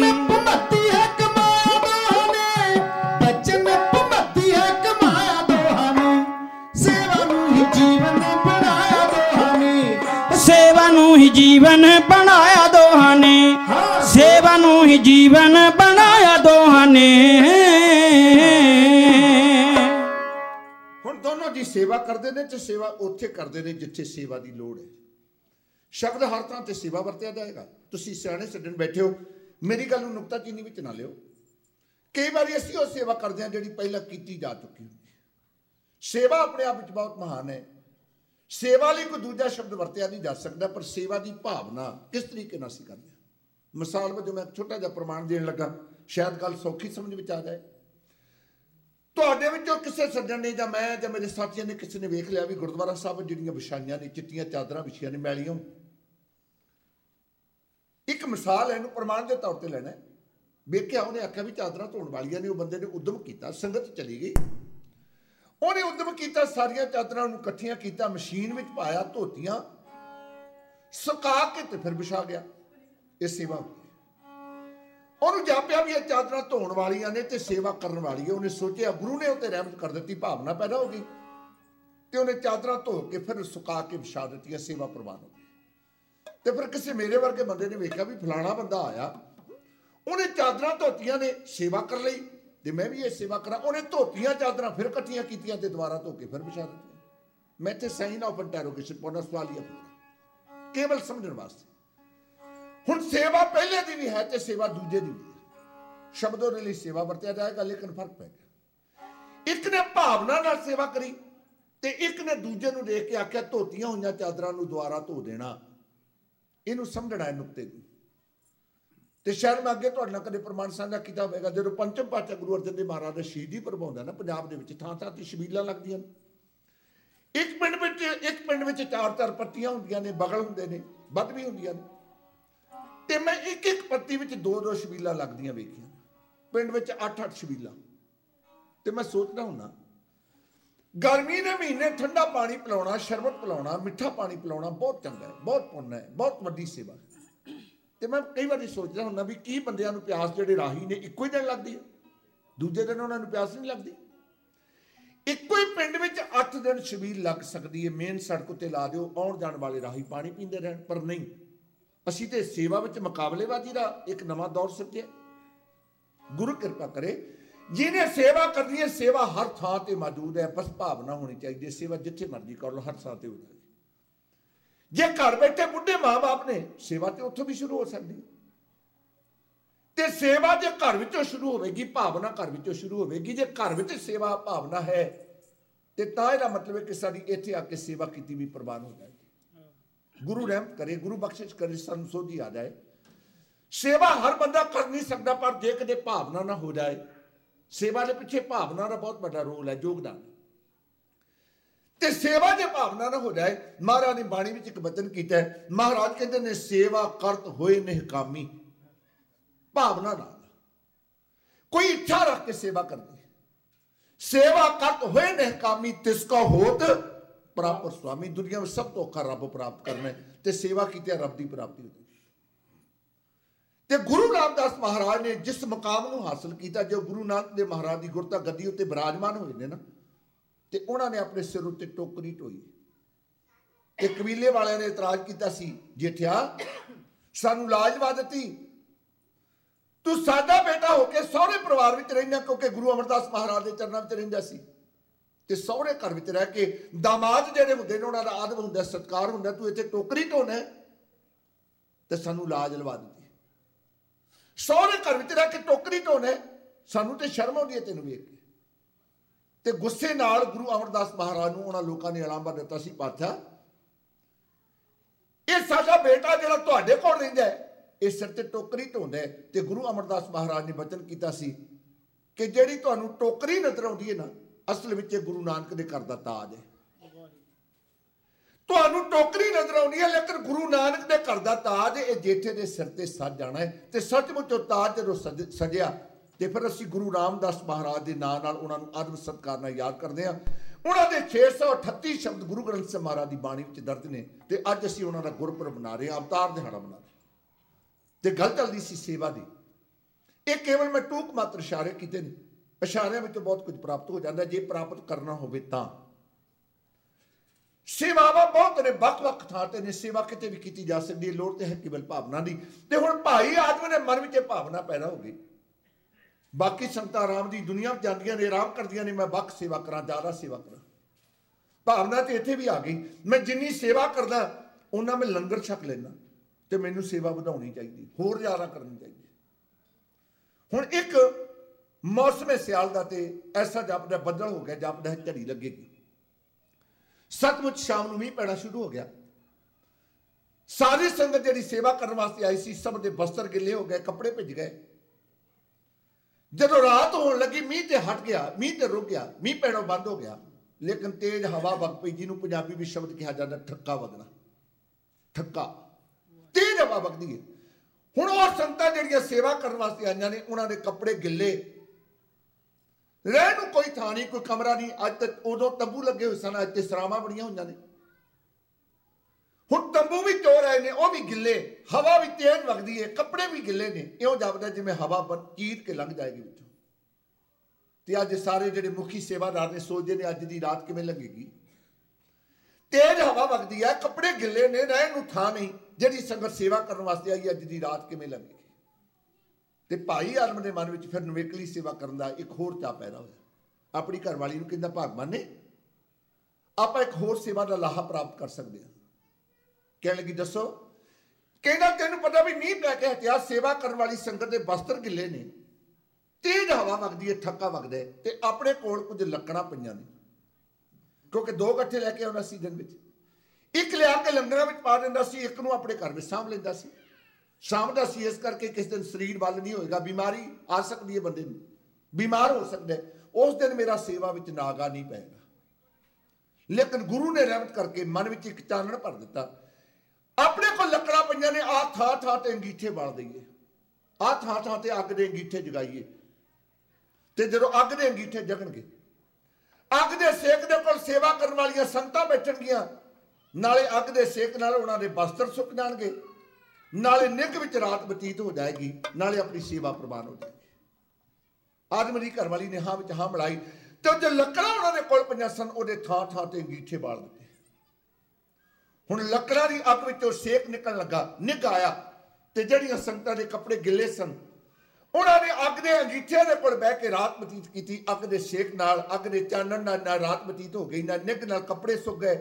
ਸੇਵਾ ਨੂੰ ਹੀ ਜੀਵਨ ਬਣਾਇਆ ਦੋਹਾਂ ਨੇ, ਸੇਵਾ ਨੂੰ ਹੀ ਜੀਵਨ ਬਣਾਇਆ ਦੋਹਾਂ ਨੇ। ਹੁਣ ਦੋਨੋਂ ਜੀ ਸੇਵਾ ਕਰਦੇ ਨੇ ਤੇ ਸੇਵਾ ਉੱਥੇ ਕਰਦੇ ਨੇ ਜਿੱਥੇ ਸੇਵਾ ਦੀ ਲੋੜ ਹੈ। ਸ਼ਬਦ ਹਰ ਥਾਂ ਤੇ ਸੇਵਾ ਵਰਤਿਆ ਜਾਏਗਾ। ਤੁਸੀਂ ਸਿਆਣੇ ਸੱਜਣ ਬੈਠੇ ਹੋ, ਮੇਰੀ ਗੱਲ ਨੂੰ ਨੁਕਤਾਚੀਨੀ ਵਿੱਚ ਨਾ ਲਿਓ। ਕਈ ਵਾਰੀ ਅਸੀਂ ਉਹ ਸੇਵਾ ਕਰਦੇ ਹਾਂ ਜਿਹੜੀ ਪਹਿਲਾਂ ਕੀਤੀ ਜਾ ਚੁੱਕੀ ਹੁੰਦੀ ਹੈ। ਸੇਵਾ ਆਪਣੇ ਆਪ ਵਿੱਚ ਬਹੁਤ ਮਹਾਨ ਹੈ। ਸੇਵਾ ਲਈ ਕੋਈ ਦੂਜਾ ਸ਼ਬਦ ਵਰਤਿਆ ਨਹੀਂ ਜਾ ਸਕਦਾ, ਪਰ ਸੇਵਾ ਦੀ ਭਾਵਨਾ ਕਿਸ ਤਰੀਕੇ ਨਾਲ ਅਸੀਂ ਕਰਦੇ ਹਾਂ। ਮਿਸਾਲ ਵਜੋਂ ਮੈਂ ਇੱਕ ਛੋਟਾ ਜਿਹਾ ਪ੍ਰਮਾਣ ਦੇਣ ਲੱਗਾ, ਸ਼ਾਇਦ ਗੱਲ ਸੌਖੀ ਸਮਝ ਵਿੱਚ ਆ ਜਾਏ। ਤੁਹਾਡੇ ਵਿੱਚੋਂ ਕਿਸੇ ਸੱਜਣ ਨੇ ਜਾਂ ਮੈਂ ਜਾਂ ਮੇਰੇ ਸਾਥੀਆਂ ਨੇ ਕਿਸੇ ਨੇ ਵੇਖ ਲਿਆ ਵੀ ਗੁਰਦੁਆਰਾ ਸਾਹਿਬ ਜਿਹੜੀਆਂ ਵਿਛਾਈਆਂ ਨੇ, ਚਿੱਟੀਆਂ ਚਾਦਰਾਂ ਵਿਛੀਆਂ ਨੇ ਮੈਲੀਆਂ। ਇੱਕ ਮਿਸਾਲ ਹੈ, ਇਹਨੂੰ ਪ੍ਰਮਾਣ ਦੇ ਤੌਰ ਤੇ ਲੈਣਾ। ਵੇਖਿਆ, ਉਹਨੇ ਆਖਿਆ ਵੀ ਚਾਦਰਾਂ ਧੋਣ ਵਾਲੀਆਂ ਨੇ। ਉਹ ਬੰਦੇ ਨੇ ਉਦਮ ਕੀਤਾ, ਸੰਗਤ ਚਲੀ ਗਈ। ਉਹਨੇ ਉਦਮ ਕੀਤਾ, ਸਾਰੀਆਂ ਚਾਦਰਾਂ ਨੂੰ ਇਕੱਠੀਆਂ ਕੀਤਾ, ਮਸ਼ੀਨ ਵਿੱਚ ਪਾਇਆ, ਧੋਤੀਆਂ, ਸੁਕਾ ਕੇ ਤੇ ਫਿਰ ਵਿਛਾ ਗਿਆ। ਇਹ ਸੇਵਾ। ਉਹਨੂੰ ਜਾਪਿਆ ਵੀ ਇਹ ਚਾਦਰਾਂ ਧੋਣ ਵਾਲੀਆਂ ਨੇ ਤੇ ਸੇਵਾ ਕਰਨ ਵਾਲੀ ਹੈ। ਉਹਨੇ ਸੋਚਿਆ ਗੁਰੂ ਨੇ ਉੱਤੇ ਰਹਿਮਤ ਕਰ ਦਿੱਤੀ, ਭਾਵਨਾ ਪੈਦਾ ਹੋ ਗਈ ਤੇ ਉਹਨੇ ਚਾਦਰਾਂ ਧੋ ਕੇ ਫਿਰ ਸੁਕਾ ਕੇ ਵਿਛਾ ਦਿੱਤੀਆਂ। ਸੇਵਾ ਪ੍ਰਵਾਨ ਹੋ ਗਈ। ਤੇ ਫਿਰ ਕਿਸੇ ਮੇਰੇ ਵਰਗੇ ਬੰਦੇ ਨੇ ਵੇਖਿਆ ਵੀ ਫਲਾਣਾ ਬੰਦਾ ਆਇਆ, ਉਹਨੇ ਚਾਦਰਾਂ ਧੋਤੀਆਂ ਨੇ, ਸੇਵਾ ਕਰ ਲਈ ਤੇ ਮੈਂ ਵੀ ਇਹ ਸੇਵਾ ਕਰਾਂ। ਉਹਨੇ ਧੋਤੀਆਂ ਚਾਦਰਾਂ ਫਿਰ ਇਕੱਠੀਆਂ ਕੀਤੀਆਂ ਤੇ ਦੁਬਾਰਾ ਧੋ ਕੇ ਫਿਰ ਵਿਛਾ ਦਿੱਤੀਆਂ। ਮੈਂ ਇੱਥੇ ਸਾਈਨ ਆਫ ਇੰਟਰੋਗੇਸ਼ਨ ਪਾਉਣਾ, ਸਵਾਲੀਆ ਕੇਵਲ ਸਮਝਣ ਵਾਸਤੇ। ਹੁਣ ਸੇਵਾ ਪਹਿਲੇ ਦੀ ਵੀ ਹੈ ਤੇ ਸੇਵਾ ਦੂਜੇ ਦੀ ਵੀ ਹੈ। ਸ਼ਬਦ ਉਹਦੇ ਲਈ ਸੇਵਾ ਵਰਤਿਆ ਜਾਏਗਾ, ਲੇਕਿਨ ਫਰਕ ਪੈ ਗਿਆ। ਇੱਕ ਨੇ ਭਾਵਨਾ ਨਾਲ ਸੇਵਾ ਕਰੀ ਤੇ ਇੱਕ ਨੇ ਦੂਜੇ ਨੂੰ ਦੇਖ ਕੇ ਆਖਿਆ ਧੋਤੀਆਂ ਹੋਈਆਂ ਚਾਦਰਾਂ ਨੂੰ ਦੁਬਾਰਾ ਧੋ ਦੇਣਾ। ਇਹਨੂੰ ਸਮਝਣਾ ਹੈ ਨੁਕਤੇ ਨੂੰ। ਤੇ ਸ਼ਾਇਦ ਮੈਂ ਅੱਗੇ ਤੁਹਾਡੇ ਨਾਲ ਕਦੇ ਪ੍ਰਮਾਣ ਸਾਂਝਾ ਕੀਤਾ ਹੋਵੇਗਾ, ਜਦੋਂ ਪੰਚਮ ਪਾਤਸ਼ਾਹ ਗੁਰੂ ਅਰਜਨ ਦੇਵ ਮਹਾਰਾਜ ਦਾ ਸ਼ਹੀਦੀ ਪੁਰਬ ਹੁੰਦਾ ਨਾ, ਪੰਜਾਬ ਦੇ ਵਿੱਚ ਥਾਂ ਥਾਂ ਤੇ ਛਬੀਲਾਂ ਲੱਗਦੀਆਂ ਨੇ। ਇੱਕ ਪਿੰਡ ਵਿੱਚ 4-4 ਪੱਤੀਆਂ ਹੁੰਦੀਆਂ ਨੇ, ਬਗਲ ਹੁੰਦੇ ਨੇ, ਵੱਧ ਵੀ ਹੁੰਦੀਆਂ ਨੇ। ਤੇ ਮੈਂ ਇੱਕ ਪੱਤੀ ਵਿੱਚ 2-2 ਛਬੀਲਾਂ ਲੱਗਦੀਆਂ ਵੇਖੀਆਂ। ਪਿੰਡ ਵਿੱਚ 8-8 ਛਬੀਲਾਂ। ਤੇ ਮੈਂ ਸੋਚਦਾ ਹੁੰਦਾ, ਗਰਮੀ ਦੇ ਮਹੀਨੇ ਠੰਡਾ ਪਾਣੀ ਪਿਲਾਉਣਾ, ਸ਼ਰਬਤ ਪਿਲਾਉਣਾ, ਮਿੱਠਾ ਪਾਣੀ ਪਿਲਾਉਣਾ ਬਹੁਤ ਚੰਗਾ ਹੈ, ਬਹੁਤ ਪੁੰਨ ਹੈ, ਬਹੁਤ ਵੱਡੀ ਸੇਵਾ। ਤੇ ਮੈਂ ਕਈ ਵਾਰੀ ਸੋਚਦਾ ਹੁੰਦਾ ਵੀ ਕੀ ਬੰਦਿਆਂ ਨੂੰ ਪਿਆਸ ਜਿਹੜੇ ਰਾਹੀ ਨੇ ਇੱਕੋ ਹੀ ਦਿਨ ਲੱਗਦੀ ਹੈ, ਦੂਜੇ ਦਿਨ ਉਹਨਾਂ ਨੂੰ ਪਿਆਸ ਨਹੀਂ ਲੱਗਦੀ। ਇੱਕੋ ਹੀ ਪਿੰਡ ਵਿੱਚ 8 ਦਿਨ ਛਬੀਲ ਲੱਗ ਸਕਦੀ ਹੈ। ਮੇਨ ਸੜਕ ਉੱਤੇ ਲਾ ਦਿਓ, ਆਉਣ ਜਾਣ ਵਾਲੇ ਰਾਹੀ ਪਾਣੀ ਪੀਂਦੇ ਰਹਿਣ। ਪਰ ਨਹੀਂ, ਅਸੀਂ ਤੇ ਸੇਵਾ ਵਿੱਚ ਮੁਕਾਬਲੇਬਾਜ਼ੀ ਦਾ ਇੱਕ ਨਵਾਂ ਦੌਰ ਸਿਰਜਿਆ। ਗੁਰੂ ਕਿਰਪਾ ਕਰੇ, ਜਿਹਨੇ ਸੇਵਾ ਕਰਨੀ ਹੈ, ਸੇਵਾ ਹਰ ਥਾਂ ਤੇ ਮੌਜੂਦ ਹੈ। ਬਸ ਭਾਵਨਾ ਹੋਣੀ ਚਾਹੀਦੀ ਹੈ। ਸੇਵਾ ਜਿੱਥੇ ਮਰਜ਼ੀ ਕਰ ਲਓ, ਹਰ ਥਾਂ ਤੇ ਹੋ ਜਾਏ। ਜੇ ਘਰ ਬੈਠੇ ਬੁੱਢੇ ਮਾਂ-ਬਾਪ ਨੇ, ਸੇਵਾ ਤੇ ਉੱਥੋਂ ਵੀ ਸ਼ੁਰੂ ਹੋ ਸਕਦੀ ਹੈ। ਤੇ ਸੇਵਾ ਜੇ ਘਰ ਵਿੱਚੋਂ ਸ਼ੁਰੂ ਹੋਵੇਗੀ, ਭਾਵਨਾ ਘਰ ਵਿੱਚੋਂ ਸ਼ੁਰੂ ਹੋਵੇਗੀ। ਜੇ ਘਰ ਵਿੱਚ ਸੇਵਾ ਭਾਵਨਾ ਹੈ ਤੇ ਤਾਂ ਇਹਦਾ ਮਤਲਬ ਹੈ ਕਿ ਸਾਡੀ ਇੱਥੇ ਆ ਕੇ ਸੇਵਾ ਕੀਤੀ ਵੀ ਪ੍ਰਵਾਨ ਹੋ ਜਾਏਗੀ। ਗੁਰੂ ਰਹਿਮਤ ਕਰੇ, ਗੁਰੂ ਬਖਸ਼ਿਸ਼ ਕਰੇ, ਸਾਨੂੰ ਸੋਝੀ ਆ ਜਾਏ। ਸੇਵਾ ਹਰ ਬੰਦਾ ਕਰ ਨਹੀਂ ਸਕਦਾ, ਪਰ ਜੇ ਕਦੇ ਭਾਵਨਾ ਨਾ ਹੋ ਜਾਏ, ਸੇਵਾ ਦੇ ਪਿੱਛੇ ਭਾਵਨਾ ਦਾ ਬਹੁਤ ਵੱਡਾ ਰੋਲ ਹੈ, ਯੋਗਦਾਨ। ਤੇ ਸੇਵਾ ਜੇ ਭਾਵਨਾ ਨਾ ਹੋ ਜਾਏ, ਮਹਾਰਾਜ ਨੇ ਬਾਣੀ ਵਿੱਚ ਇੱਕ ਬਚਨ ਕੀਤਾ ਹੈ, ਮਹਾਰਾਜ ਕਹਿੰਦੇ ਨੇ ਸੇਵਾ ਕਰਤ ਹੋਏ ਨਿਹਕਾਮੀ। ਭਾਵਨਾ ਨਾਲ ਕੋਈ ਇੱਛਾ ਰੱਖ ਕੇ ਸੇਵਾ ਕਰਦੀ, ਸੇਵਾ ਕਰਤ ਹੋਏ ਨਿਹਕਾਮੀ ਤਿਸਕਾ ਹੋਤ ਪ੍ਰਾਪਤ ਸੁਆਮੀ। ਦੁਨੀਆ ਵਿੱਚ ਸਭ ਤੋਂ ਔਖਾ ਰੱਬ ਪ੍ਰਾਪਤ ਕਰਨਾ ਤੇ ਸੇਵਾ ਕੀਤੀ ਰੱਬ ਦੀ ਪ੍ਰਾਪਤੀ ਹੁੰਦੀ। ਤੇ ਗੁਰੂ ਰਾਮਦਾਸ ਮਹਾਰਾਜ ਨੇ ਜਿਸ ਮੁਕਾਮ ਨੂੰ ਹਾਸਲ ਕੀਤਾ, ਜੋ ਗੁਰੂ ਨਾਨਕ ਦੇਵ ਮਹਾਰਾਜ ਦੀ ਗੁਰਤਾ ਗੱਦੀ ਉੱਤੇ ਬਿਰਾਜਮਾਨ ਹੋਏ ਨੇ ਨਾ, ਤੇ ਉਹਨਾਂ ਨੇ ਆਪਣੇ ਸਿਰ ਉੱਤੇ ਟੋਕਰੀ ਢੋਈ। ਤੇ ਕਬੀਲੇ ਵਾਲਿਆਂ ਨੇ ਇਤਰਾਜ਼ ਕੀਤਾ ਸੀ, ਜੇਠਿਆ ਸਾਨੂੰ ਲਾਜ ਵਾ ਦਿੱਤੀ, ਤੂੰ ਸਾਡਾ ਬੇਟਾ ਹੋ ਕੇ ਸਹੁਰੇ ਪਰਿਵਾਰ ਵਿੱਚ ਰਹਿਣਾ, ਕਿਉਂਕਿ ਗੁਰੂ ਅਮਰਦਾਸ ਮਹਾਰਾਜ ਦੇ ਚਰਨਾਂ ਵਿੱਚ ਰਹਿੰਦਾ ਸੀ। ਤੇ ਸਹੁਰੇ ਘਰ ਵਿੱਚ ਰਹਿ ਕੇ ਦਾਮਾਦ ਜਿਹੜੇ ਹੁੰਦੇ ਨੇ ਉਹਨਾਂ ਦਾ ਆਦਬ ਹੁੰਦਾ, ਸਤਿਕਾਰ ਹੁੰਦਾ, ਤੂੰ ਇੱਥੇ ਟੋਕਰੀ ਢੋਣਾ ਤੇ ਸਾਨੂੰ ਲਾਜ ਲਵਾ ਦਿੱਤੀ। ਸਹੁਰੇ ਘਰ ਵਿੱਚ ਰਹਿ ਕੇ ਟੋਕਰੀ ਢੋਣਾ, ਸਾਨੂੰ ਤੇ ਸ਼ਰਮ ਆਉਂਦੀ ਹੈ ਤੈਨੂੰ ਵੇਖ ਕੇ। ਤੇ ਗੁੱਸੇ ਨਾਲ ਗੁਰੂ ਅਮਰਦਾਸ ਮਹਾਰਾਜ ਨੂੰ ਉਹਨਾਂ ਲੋਕਾਂ ਨੇ ਐਲਾਨ ਦਿੱਤਾ ਸੀ, ਪਾਤਸ਼ਾਹ ਇਹ ਸਾਡਾ ਬੇਟਾ ਜਿਹੜਾ ਤੁਹਾਡੇ ਕੋਲ ਰਹਿੰਦਾ ਹੈ, ਇਹ ਸਿਰ ਤੇ ਟੋਕਰੀ ਢੋਂਦਾ ਹੈ। ਤੇ ਗੁਰੂ ਅਮਰਦਾਸ ਮਹਾਰਾਜ ਨੇ ਬਚਨ ਕੀਤਾ ਸੀ ਕਿ ਜਿਹੜੀ ਤੁਹਾਨੂੰ ਟੋਕਰੀ ਨਜ਼ਰ ਆਉਂਦੀ ਹੈ ਨਾ, ਅਸਲ ਵਿੱਚ ਇਹ ਗੁਰੂ ਨਾਨਕ ਦੇ ਘਰ ਦਾ ਤਾਜ ਹੈ। ਤੁਹਾਨੂੰ ਟੋਕਰੀ ਨਜ਼ਰ ਆਉਂਦੀ ਹੈ, ਲੇਕਿਨ ਗੁਰੂ ਨਾਨਕ ਦੇ ਘਰ ਦਾ ਤਾਜ ਇਹ ਜੇਠੇ ਦੇ ਸਿਰ ਤੇ ਸੱਜ ਜਾਣਾ ਹੈ। ਤੇ ਸੱਚਮੁੱਚ ਉਹ ਤਾਜ ਜਦੋਂ ਸਜਿਆ, ਤੇ ਫਿਰ ਅਸੀਂ ਗੁਰੂ ਰਾਮਦਾਸ ਮਹਾਰਾਜ ਦੇ ਨਾਂ ਨਾਲ ਉਹਨਾਂ ਨੂੰ ਆਦਰ ਸਤਿਕਾਰ ਨਾਲ ਯਾਦ ਕਰਦੇ ਹਾਂ। ਉਹਨਾਂ ਦੇ 638 ਸ਼ਬਦ ਗੁਰੂ ਗ੍ਰੰਥ ਸਾਹਿਬ ਮਹਾਰਾਜ ਦੀ ਬਾਣੀ ਵਿੱਚ ਦਰਜ ਨੇ। ਤੇ ਅੱਜ ਅਸੀਂ ਉਹਨਾਂ ਦਾ ਗੁਰਪੁਰਬ ਮਨਾ ਰਹੇ ਹਾਂ, ਅਵਤਾਰ ਦਿਹਾੜਾ ਮਨਾ ਰਹੇ। ਤੇ ਗੱਲ ਚੱਲਦੀ ਸੀ ਸੇਵਾ ਦੀ। ਇਹ ਕੇਵਲ ਮੈਂ ਟੂਕ ਮਾਤਰ ਇਸ਼ਾਰੇ ਕੀਤੇ ਨੇ, ਇਸ਼ਾਰਿਆਂ ਵਿੱਚੋਂ ਬਹੁਤ ਕੁਝ ਪ੍ਰਾਪਤ ਹੋ ਜਾਂਦਾ ਜੇ ਪ੍ਰਾਪਤ ਕਰਨਾ ਹੋਵੇ ਤਾਂ। ਸੇਵਾਵਾਂ ਬਹੁਤ ਨੇ, ਵੱਖ-ਵੱਖ ਥਾਂ ਤੇ ਨੇ, ਸੇਵਾ ਕਿਤੇ ਵੀ ਕੀਤੀ ਜਾ ਸਕਦੀ ਹੈ, ਲੋੜ ਤੇ ਹੈ ਕੇਵਲ ਭਾਵਨਾ ਦੀ। ਤੇ ਹੁਣ ਭਾਈ ਆਦਮ ਦੇ ਮਨ ਵਿੱਚ ਇਹ ਭਾਵਨਾ ਪੈਦਾ ਹੋ ਗਈ। ਬਾਕੀ ਸੰਗਤਾਂ ਆਰਾਮ ਦੀ ਦੁਨੀਆ ਵਿੱਚ ਜਾਂਦੀਆਂ ਨੇ, ਆਰਾਮ ਕਰਦੀਆਂ ਨੇ, ਮੈਂ ਵੱਖ ਸੇਵਾ ਕਰਾਂ, ਜ਼ਿਆਦਾ ਸੇਵਾ ਕਰਾਂ। ਭਾਵਨਾ ਤੇ ਇੱਥੇ ਵੀ ਆ ਗਈ, ਮੈਂ ਜਿੰਨੀ ਸੇਵਾ ਕਰਦਾ ਉਹਨਾਂ ਮੈਂ ਲੰਗਰ ਛਕ ਲੈਣਾ, ਤੇ ਮੈਨੂੰ ਸੇਵਾ ਵਧਾਉਣੀ ਚਾਹੀਦੀ, ਹੋਰ ਜ਼ਿਆਦਾ ਕਰਨੀ ਚਾਹੀਦੀ। ਹੁਣ ਇੱਕ ਮੌਸਮ ਸਿਆਲ ਦਾ ਤੇ ਐਸਾ ਜਾਪਦਾ ਬੱਦਲ ਹੋ ਗਿਆ, ਜਾਪਦਾ ਝੜੀ ਲੱਗੇਗੀ। ਸੱਚਮੁੱਚ ਸ਼ਾਮ ਨੂੰ ਮੀਂਹ ਪੈਣਾ ਸ਼ੁਰੂ ਹੋ ਗਿਆ। ਸਾਰੀ ਸੰਗਤ ਜਿਹੜੀ ਸੇਵਾ ਕਰਨ ਵਾਸਤੇ ਆਈ ਸੀ, ਸਭ ਦੇ ਬਸਤਰ ਗਿੱਲੇ ਹੋ ਗਏ, ਕੱਪੜੇ ਭਿੱਜ ਗਏ। ਜਦੋਂ ਰਾਤ ਹੋਣ ਲੱਗੀ, ਮੀਂਹ ਤੇ ਹਟ ਗਿਆ, ਮੀਂਹ ਤੇ ਰੁਕ ਗਿਆ, ਮੀਂਹ ਪੈਣੋਂ ਬੰਦ ਹੋ ਗਿਆ। ਲੇਕਿਨ ਤੇਜ਼ ਹਵਾ ਵਗ ਪਈ, ਜਿਹਨੂੰ ਪੰਜਾਬੀ ਵਿੱਚ ਸ਼ਬਦ ਕਿਹਾ ਜਾਂਦਾ ਠੱਕਾ ਵਗਣਾ। ਠੱਕਾ, ਤੇਜ਼ ਹਵਾ ਵਗਦੀ ਹੈ। ਹੁਣ ਉਹ ਸੰਗਤਾਂ ਜਿਹੜੀਆਂ ਸੇਵਾ ਕਰਨ ਵਾਸਤੇ ਆਈਆਂ ਨੇ, ਉਹਨਾਂ ਦੇ ਕੱਪੜੇ ਗਿੱਲੇ, ਰਹਿਣ ਨੂੰ ਕੋਈ ਥਾਂ ਨਹੀਂ, ਕੋਈ ਕਮਰਾ ਨਹੀਂ। ਅੱਜ ਤੱਕ ਉਦੋਂ ਤੰਬੂ ਲੱਗੇ ਹੋਏ ਸਨ, ਅੱਜ ਤੇ ਸਰਾਵਾਂ ਬਣੀਆਂ ਹੋਈਆਂ ਨੇ। ਹੁਣ ਤੰਬੂ ਵੀ ਚੋ ਰਹੇ ਨੇ, ਉਹ ਵੀ ਗਿੱਲੇ, ਹਵਾ ਵੀ ਤੇਜ਼ ਵਗਦੀ ਹੈ, ਕੱਪੜੇ ਵੀ ਗਿੱਲੇ ਨੇ। ਇਉਂ ਜਾਪਦਾ ਜਿਵੇਂ ਹਵਾ ਚੀਰ ਕੇ ਲੰਘ ਜਾਏਗੀ ਵਿੱਚੋਂ। ਤੇ ਅੱਜ ਸਾਰੇ ਜਿਹੜੇ ਮੁਖੀ ਸੇਵਾਦਾਰ ਨੇ ਸੋਚਦੇ ਨੇ ਅੱਜ ਦੀ ਰਾਤ ਕਿਵੇਂ ਲੰਘੇਗੀ। ਤੇਜ਼ ਹਵਾ ਵਗਦੀ ਹੈ, ਕੱਪੜੇ ਗਿੱਲੇ ਨੇ, ਰਹਿਣ ਨੂੰ ਥਾਂ ਨਹੀਂ। ਜਿਹੜੀ ਸੰਗਤ ਸੇਵਾ ਕਰਨ ਵਾਸਤੇ ਆਈ, ਅੱਜ ਦੀ ਰਾਤ ਕਿਵੇਂ ਲੰਘੇਗੀ। ਤੇ ਭਾਈ ਆਲਮ ਦੇ ਮਨ ਵਿੱਚ ਫਿਰ ਨਵੇਕਲੀ ਸੇਵਾ ਕਰਨ ਦਾ ਇੱਕ ਹੋਰ ਚਾਅ ਪੈਦਾ ਹੋਇਆ। ਆਪਣੀ ਘਰਵਾਲੀ ਨੂੰ ਕਹਿੰਦਾ, ਭਾਗਵਾਨ ਨੇ ਆਪਾਂ ਇੱਕ ਹੋਰ ਸੇਵਾ ਦਾ ਲਾਹਾ ਪ੍ਰਾਪਤ ਕਰ ਸਕਦੇ ਹਾਂ। ਕਹਿਣ ਲੱਗੀ, ਦੱਸੋ। ਕਹਿੰਦਾ, ਤੈਨੂੰ ਪਤਾ ਵੀ ਮੀਂਹ ਪੈ ਕੇ ਹਟਿਆ, ਸੇਵਾ ਕਰਨ ਵਾਲੀ ਸੰਗਤ ਦੇ ਬਸਤਰ ਗਿੱਲੇ ਨੇ, ਤੇਜ਼ ਹਵਾ ਵਗਦੀ ਹੈ, ਠੱਕਾ ਵਗਦਾ ਹੈ, ਤੇ ਆਪਣੇ ਕੋਲ ਕੁਝ ਲੱਕੜਾਂ ਪਈਆਂ ਨੇ, ਕਿਉਂਕਿ 2 ਗੱਠੇ ਲੈ ਕੇ ਆਉਣਾ ਸੀ ਦਿਨ ਵਿੱਚ। ਇੱਕ ਲਿਆ ਕੇ ਲੰਗਰਾਂ ਵਿੱਚ ਪਾ ਦਿੰਦਾ ਸੀ, ਇੱਕ ਨੂੰ ਆਪਣੇ ਘਰ ਵਿੱਚ ਸਾਂਭ ਲੈਂਦਾ ਸੀ। ਸਾਂਭਦਾ ਸੀ ਇਸ ਕਰਕੇ ਕਿਸ ਦਿਨ ਸਰੀਰ ਵੱਲ ਨਹੀਂ ਹੋਏਗਾ, ਬਿਮਾਰੀ ਆ ਸਕਦੀ ਹੈ, ਬੰਦੇ ਨੂੰ ਬਿਮਾਰ ਹੋ ਸਕਦਾ ਹੈ, ਉਸ ਦਿਨ ਮੇਰਾ ਸੇਵਾ ਵਿੱਚ ਨਾਗਾ ਨਹੀਂ ਪਏਗਾ। ਲੇਕਿਨ ਗੁਰੂ ਨੇ ਰਹਿਮਤ ਕਰਕੇ ਮਨ ਵਿੱਚ ਇੱਕ ਚਾਨਣ ਭਰ ਦਿੱਤਾ। ਆਪਣੇ ਕੋਲ ਲੱਕੜਾਂ ਪਈਆਂ ਨੇ, ਆਹ ਥਾਂ ਤੇ ਅੰਗੀਠੇ ਬਾਲ ਦਈਏ, ਆਹ ਥਾਂ ਤੇ ਅੱਗ ਦੇ ਅੰਗੀਠੇ ਜਗਾਈਏ। ਤੇ ਜਦੋਂ ਅੱਗ ਦੇ ਅੰਗੀਠੇ ਜਗਣਗੇ, ਅੱਗ ਦੇ ਸੇਕ ਦੇ ਕੋਲ ਸੇਵਾ ਕਰਨ ਵਾਲੀਆਂ ਸੰਗਤਾਂ ਬੈਠਣਗੀਆਂ, ਨਾਲੇ ਅੱਗ ਦੇ ਸੇਕ ਨਾਲ ਉਹਨਾਂ ਦੇ ਬਸਤਰ ਸੁੱਕ ਜਾਣਗੇ, ਨਾਲੇ ਨਿੱਘ ਵਿੱਚ ਰਾਤ ਬਤੀਤ ਹੋ ਜਾਏਗੀ, ਨਾਲੇ ਆਪਣੀ ਸੇਵਾ ਪ੍ਰਵਾਨ ਹੋ ਜਾਏਗੀ। ਆਦਮ ਦੀ ਘਰਵਾਲੀ ਨੇ ਹਾਂ ਵਿੱਚ ਹਾਂ ਮਿਲਾਈ, ਤੇ ਜੋ ਲੱਕੜਾਂ ਉਹਨਾਂ ਦੇ ਕੋਲ ਪਈਆਂ ਸਨ, ਉਹਦੇ ਥਾਂ ਤੇ ਅੰਗੀਠੇ ਬਾਲ ਦਿੱਤੇ। ਹੁਣ ਲੱਕੜਾਂ ਦੀ ਅੱਗ ਵਿੱਚੋਂ ਸੇਕ ਨਿਕਲਣ ਲੱਗਾ, ਨਿੱਘ ਆਇਆ। ਤੇ ਜਿਹੜੀਆਂ ਸੰਗਤਾਂ ਦੇ ਕੱਪੜੇ ਗਿੱਲੇ ਸਨ, ਉਹਨਾਂ ਨੇ ਅੱਗ ਦੇ ਅੰਗੀਠਿਆਂ ਦੇ ਕੋਲ ਬਹਿ ਕੇ ਰਾਤ ਬਤੀਤ ਕੀਤੀ। ਅੱਗ ਦੇ ਸੇਕ ਨਾਲ, ਅੱਗ ਦੇ ਚਾਨਣ ਨਾਲ ਰਾਤ ਬਤੀਤ ਹੋ ਗਈ, ਨਾ ਨਿੱਘ ਨਾਲ ਕੱਪੜੇ ਸੁੱਕ ਗਏ।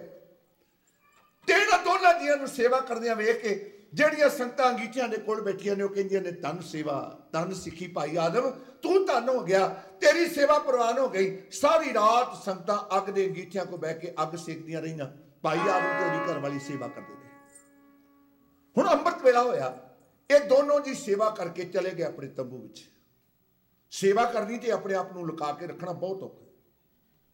ਤੇ ਇਹਨਾਂ ਦੋਨਾਂ ਜੀਆਂ ਨੂੰ ਸੇਵਾ ਕਰਦਿਆਂ ਵੇਖ ਕੇ ਜਿਹੜੀਆਂ ਸੰਗਤਾਂ ਅੰਗੀਠਿਆਂ ਦੇ ਕੋਲ ਬੈਠੀਆਂ ਨੇ, ਉਹ ਕਹਿੰਦੀਆਂ ਨੇ, ਧੰਨ ਸੇਵਾ, ਧੰਨ ਸਿੱਖੀ ਭਾਈ ਆਦਮ, ਤੂੰ ਧੰਨ ਹੋ ਗਿਆ, ਤੇਰੀ ਸੇਵਾ ਪ੍ਰਵਾਨ ਹੋ ਗਈ। ਸਾਰੀ ਰਾਤ ਸੰਗਤਾਂ ਅੱਗ ਦੇ ਅੰਗੀਠਿਆਂ ਕੋਲ ਬਹਿ ਕੇ ਅੱਗ ਸੇਕਦੀਆਂ ਰਹੀਆਂ। ਭਾਈ ਆਦਮ ਤੇ ਉਹਦੀ ਘਰਵਾਲੀ ਸੇਵਾ ਕਰਦੇ ਰਹੇ। ਹੁਣ ਅੰਮ੍ਰਿਤ ਵੇਲਾ ਹੋਇਆ, ਇਹ ਦੋਨੋਂ ਜੀ ਸੇਵਾ ਕਰਕੇ ਚਲੇ ਗਏ ਆਪਣੇ ਤੰਬੂ ਵਿੱਚ। ਸੇਵਾ ਕਰਨੀ ਤੇ ਆਪਣੇ ਆਪ ਨੂੰ ਲੁਕਾ ਕੇ ਰੱਖਣਾ ਬਹੁਤ ਔਖਾ।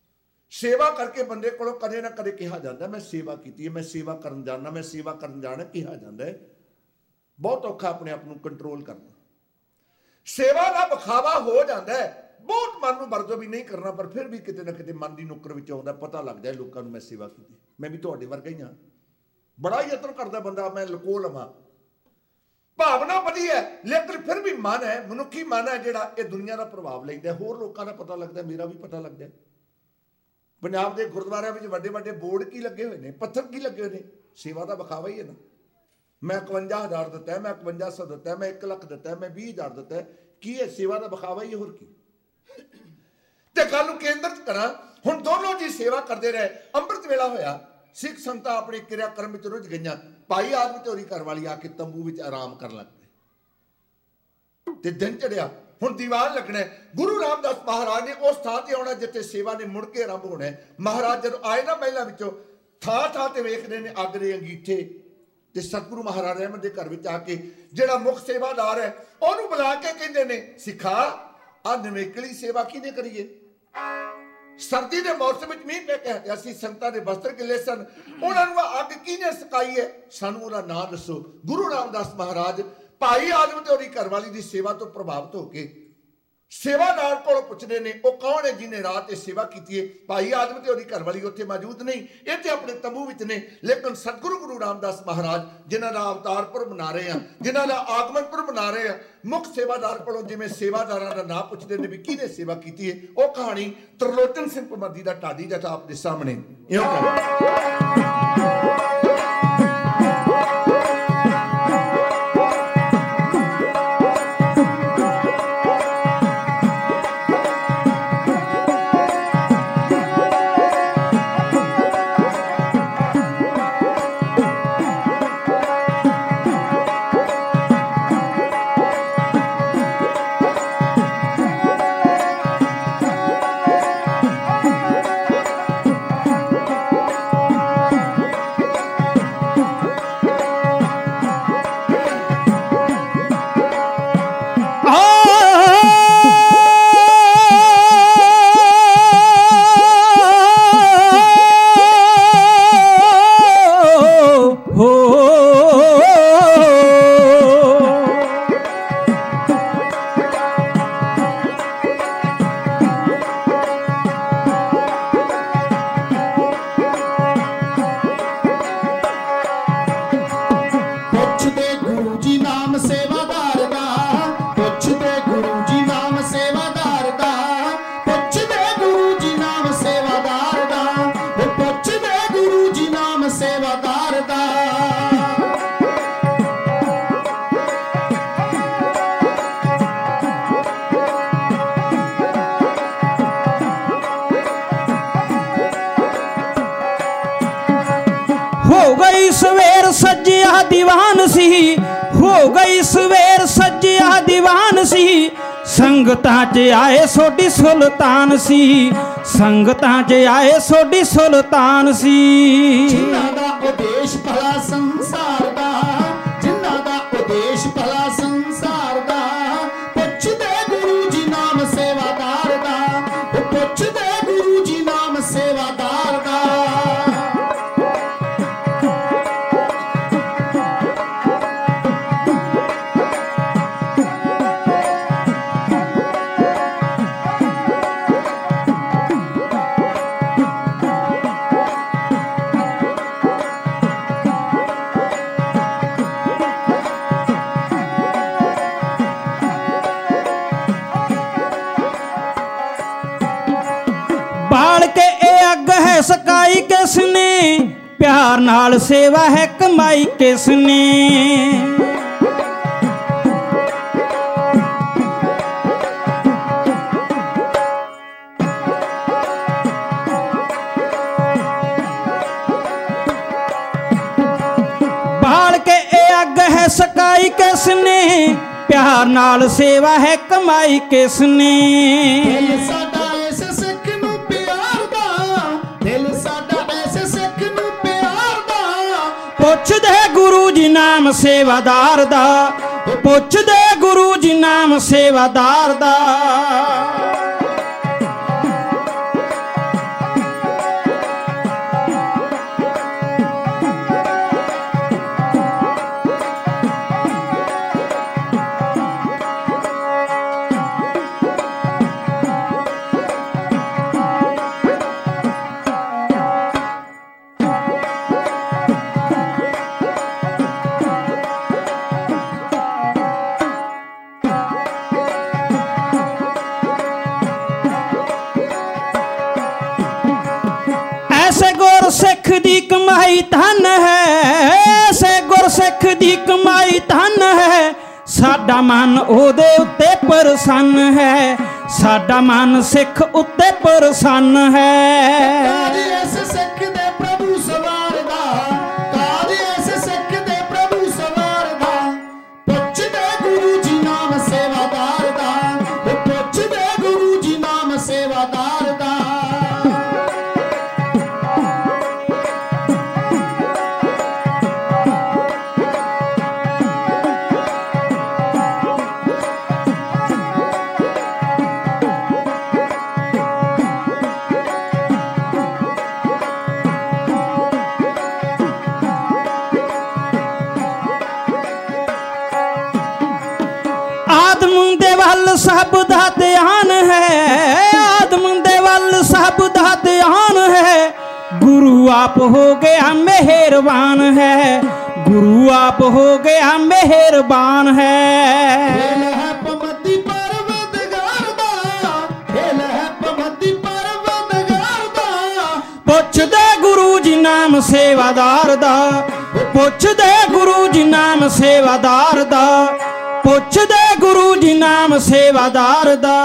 सेवा करके बंदे को कदे ना कदे कहा जाता मैं सेवा की है, मैं सेवा करन जाना, मैं सेवा करन जाना कहा जाता है। बहुत औखा अपने आप को कंट्रोल करना। सेवा का बखावा हो जाता है, बहुत मन में बरजो भी नहीं करना, पर फिर भी किते ना किते मन की नुक्कर विच आउंदा, पता लग जाए लोगों को मैं सेवा की। मैं भी तुहाडे वर्गा ही हाँ, बड़ा यतन करता बंदा मैं लुको लवां, भावना बड़ी है, लेकिन फिर भी मन है, मनुखी मन है जिहड़ा ये दुनिया का प्रभाव लैंदा है, होर लोगों का पता लगता है, मेरा भी पता लगता है। पंजाब के गुरुद्वारों में वड्डे वड्डे बोर्ड की लगे हुए हैं, पत्थर की लगे हुए हैं, सेवा का बखावा ही है ना। मैं 51,000 दिता है, मैं 5100 दिता है, मैं 1 लाख दिता है, मैं 20,000 दिता है, की है सेवा का बखावा ही है, होर की। ते गल केंद्रित करा, हुण दोनों जी सेवा करते रहे, अंमृत वेला होया, सिख संगतां अपने क्रियाक्रम में रुझ गईयां, भाई आदमी ते ओहदी घरवाली आके तंबू विच आराम करन लग पए, ते दिन चढ़िया, हुण दीवान लगना है। गुरु रामदास महाराज ने उस थां ते आउणा जिथे सेवा ने मुड़ के आरंभ होना है। महाराज जदों आए ना महलां विचों, थां थां ते वेखदे ने अग दे अंगीठे, ते सतगुरु महाराज अहमद दे घर विच आके जिहड़ा मुख सेवादार है ओहनूं बुला के कहंदे ने, सिखा आ नवेकली सेवा किने करीए। सर्दी के मौसम में मीह पै के हटिया सी, संतां दे वस्त्र गिले सन, उन्होंने अग किने सकाई है, सानूं उहदा नाम दसो। गुरु रामदास महाराज भाई आदम ते ओहदी घरवाली की सेवा तो प्रभावित होकर सेवादार को पुछदे ने, वो कौन है जिन्हें रात सेवा की है। भाई आदम ते ओहदी घरवाली उत्थे मौजूद नहीं, इत्थे अपने तंबू विच ने, लेकिन सतगुरु गुरु रामदास महाराज जिन्हां दा अवतार पुरब मना रहे हैं, जिन्हां दा आगमन पुरब मना रहे हैं, मुख सेवादार कोलों जिवें सेवादारां दा नाम पुछदे ने भी किहने सेवा की है, वो कहानी त्रिलोचन सिंह पमदी दा ढाडी जथा आपके सामने इउं सवेर सज्जिया दीवान सी, हो गई सवेर सज्जिया दीवान सी, संगतां च आए सोडी सुल्तान सी, संगतां च आए सोडी सुल्तान सी। जिन्हां दा उद्देश भला संसार दा, जिन्हां दा उद्देश भला संसार दा, पुछदे गुरु जी नाम सेवादार दा, पुछदे गुरु जी नाम सेवादार दा। सकाई किसने, प्यार नाल सेवा है कमाई किसने। बाल के ए अग है सकाई किसने, प्यार नाल सेवा है कमाई किसने। पुछदे गुरु जी नाम सेवादार दा, पुछदे गुरु जी नाम सेवादार दा। ਦੀ ਕਮਾਈ ਧਨ ਹੈ, ਸੇ ਗੁਰਸਿੱਖ ਦੀ ਕਮਾਈ ਧਨ ਹੈ। ਸਾਡਾ ਮਨ ਉਹਦੇ ਉੱਤੇ ਪ੍ਰਸੰਨ ਹੈ, ਸਾਡਾ ਮਨ ਸਿੱਖ ਉੱਤੇ ਪ੍ਰਸੰਨ ਹੈ। ਕਾਜ ਇਸ ਸਿੱਖ ਦੇ ਪ੍ਰਭੂ ਸਵਾਰਦਾ, ਕਾਜ ਇਸ ਸਿੱਖ ਦੇ ਪ੍ਰਭੂ ਸਵਾਰਦਾ। ਪੁੱਛਦੇ ਗੁਰੂ ਜੀ ਨਾਮ ਸੇਵਾਦਾਰ ਦਾ, ਉਹ ਪੁੱਛਦੇ ਗੁਰੂ ਜੀ ਨਾਮ ਸੇਵਾਦਾਰ ਦਾ। ਆਦਮ ਦੇ ਵੱਲ ਸਭ ਦਾ ਧਿਆਨ ਹੈ, ਆਦਮ ਦੇ ਵੱਲ ਸਭ ਦਾ ਧਿਆਨ ਹੈ। ਗੁਰੂ ਆਪ ਹੋ ਗਿਆ ਮਿਹਰਬਾਨ ਹੈ, ਗੁਰੂ ਆਪ ਹੋ ਗਿਆ ਮਿਹਰਬਾਨ ਹੈ। ਖੇਲ ਹੈ ਪਮਤੀ ਪਰਵਤਗਾਰ ਦਾ, ਖੇਲ ਹੈ ਪਮਤੀ ਪਰਵਤਗਾਰ ਦਾ। ਪੁੱਛਦੇ ਗੁਰੂ ਜੀ ਨਾਮ ਸੇਵਾਦਾਰ ਦਾ, ਪੁੱਛਦੇ ਗੁਰੂ ਜੀ ਨਾਮ ਸੇਵਾਦਾਰ ਦਾ, ਪੁੱਛਦੇ ਗੁਰੂ ਜੀ ਨਾਮ ਸੇਵਾਦਾਰ ਦਾ।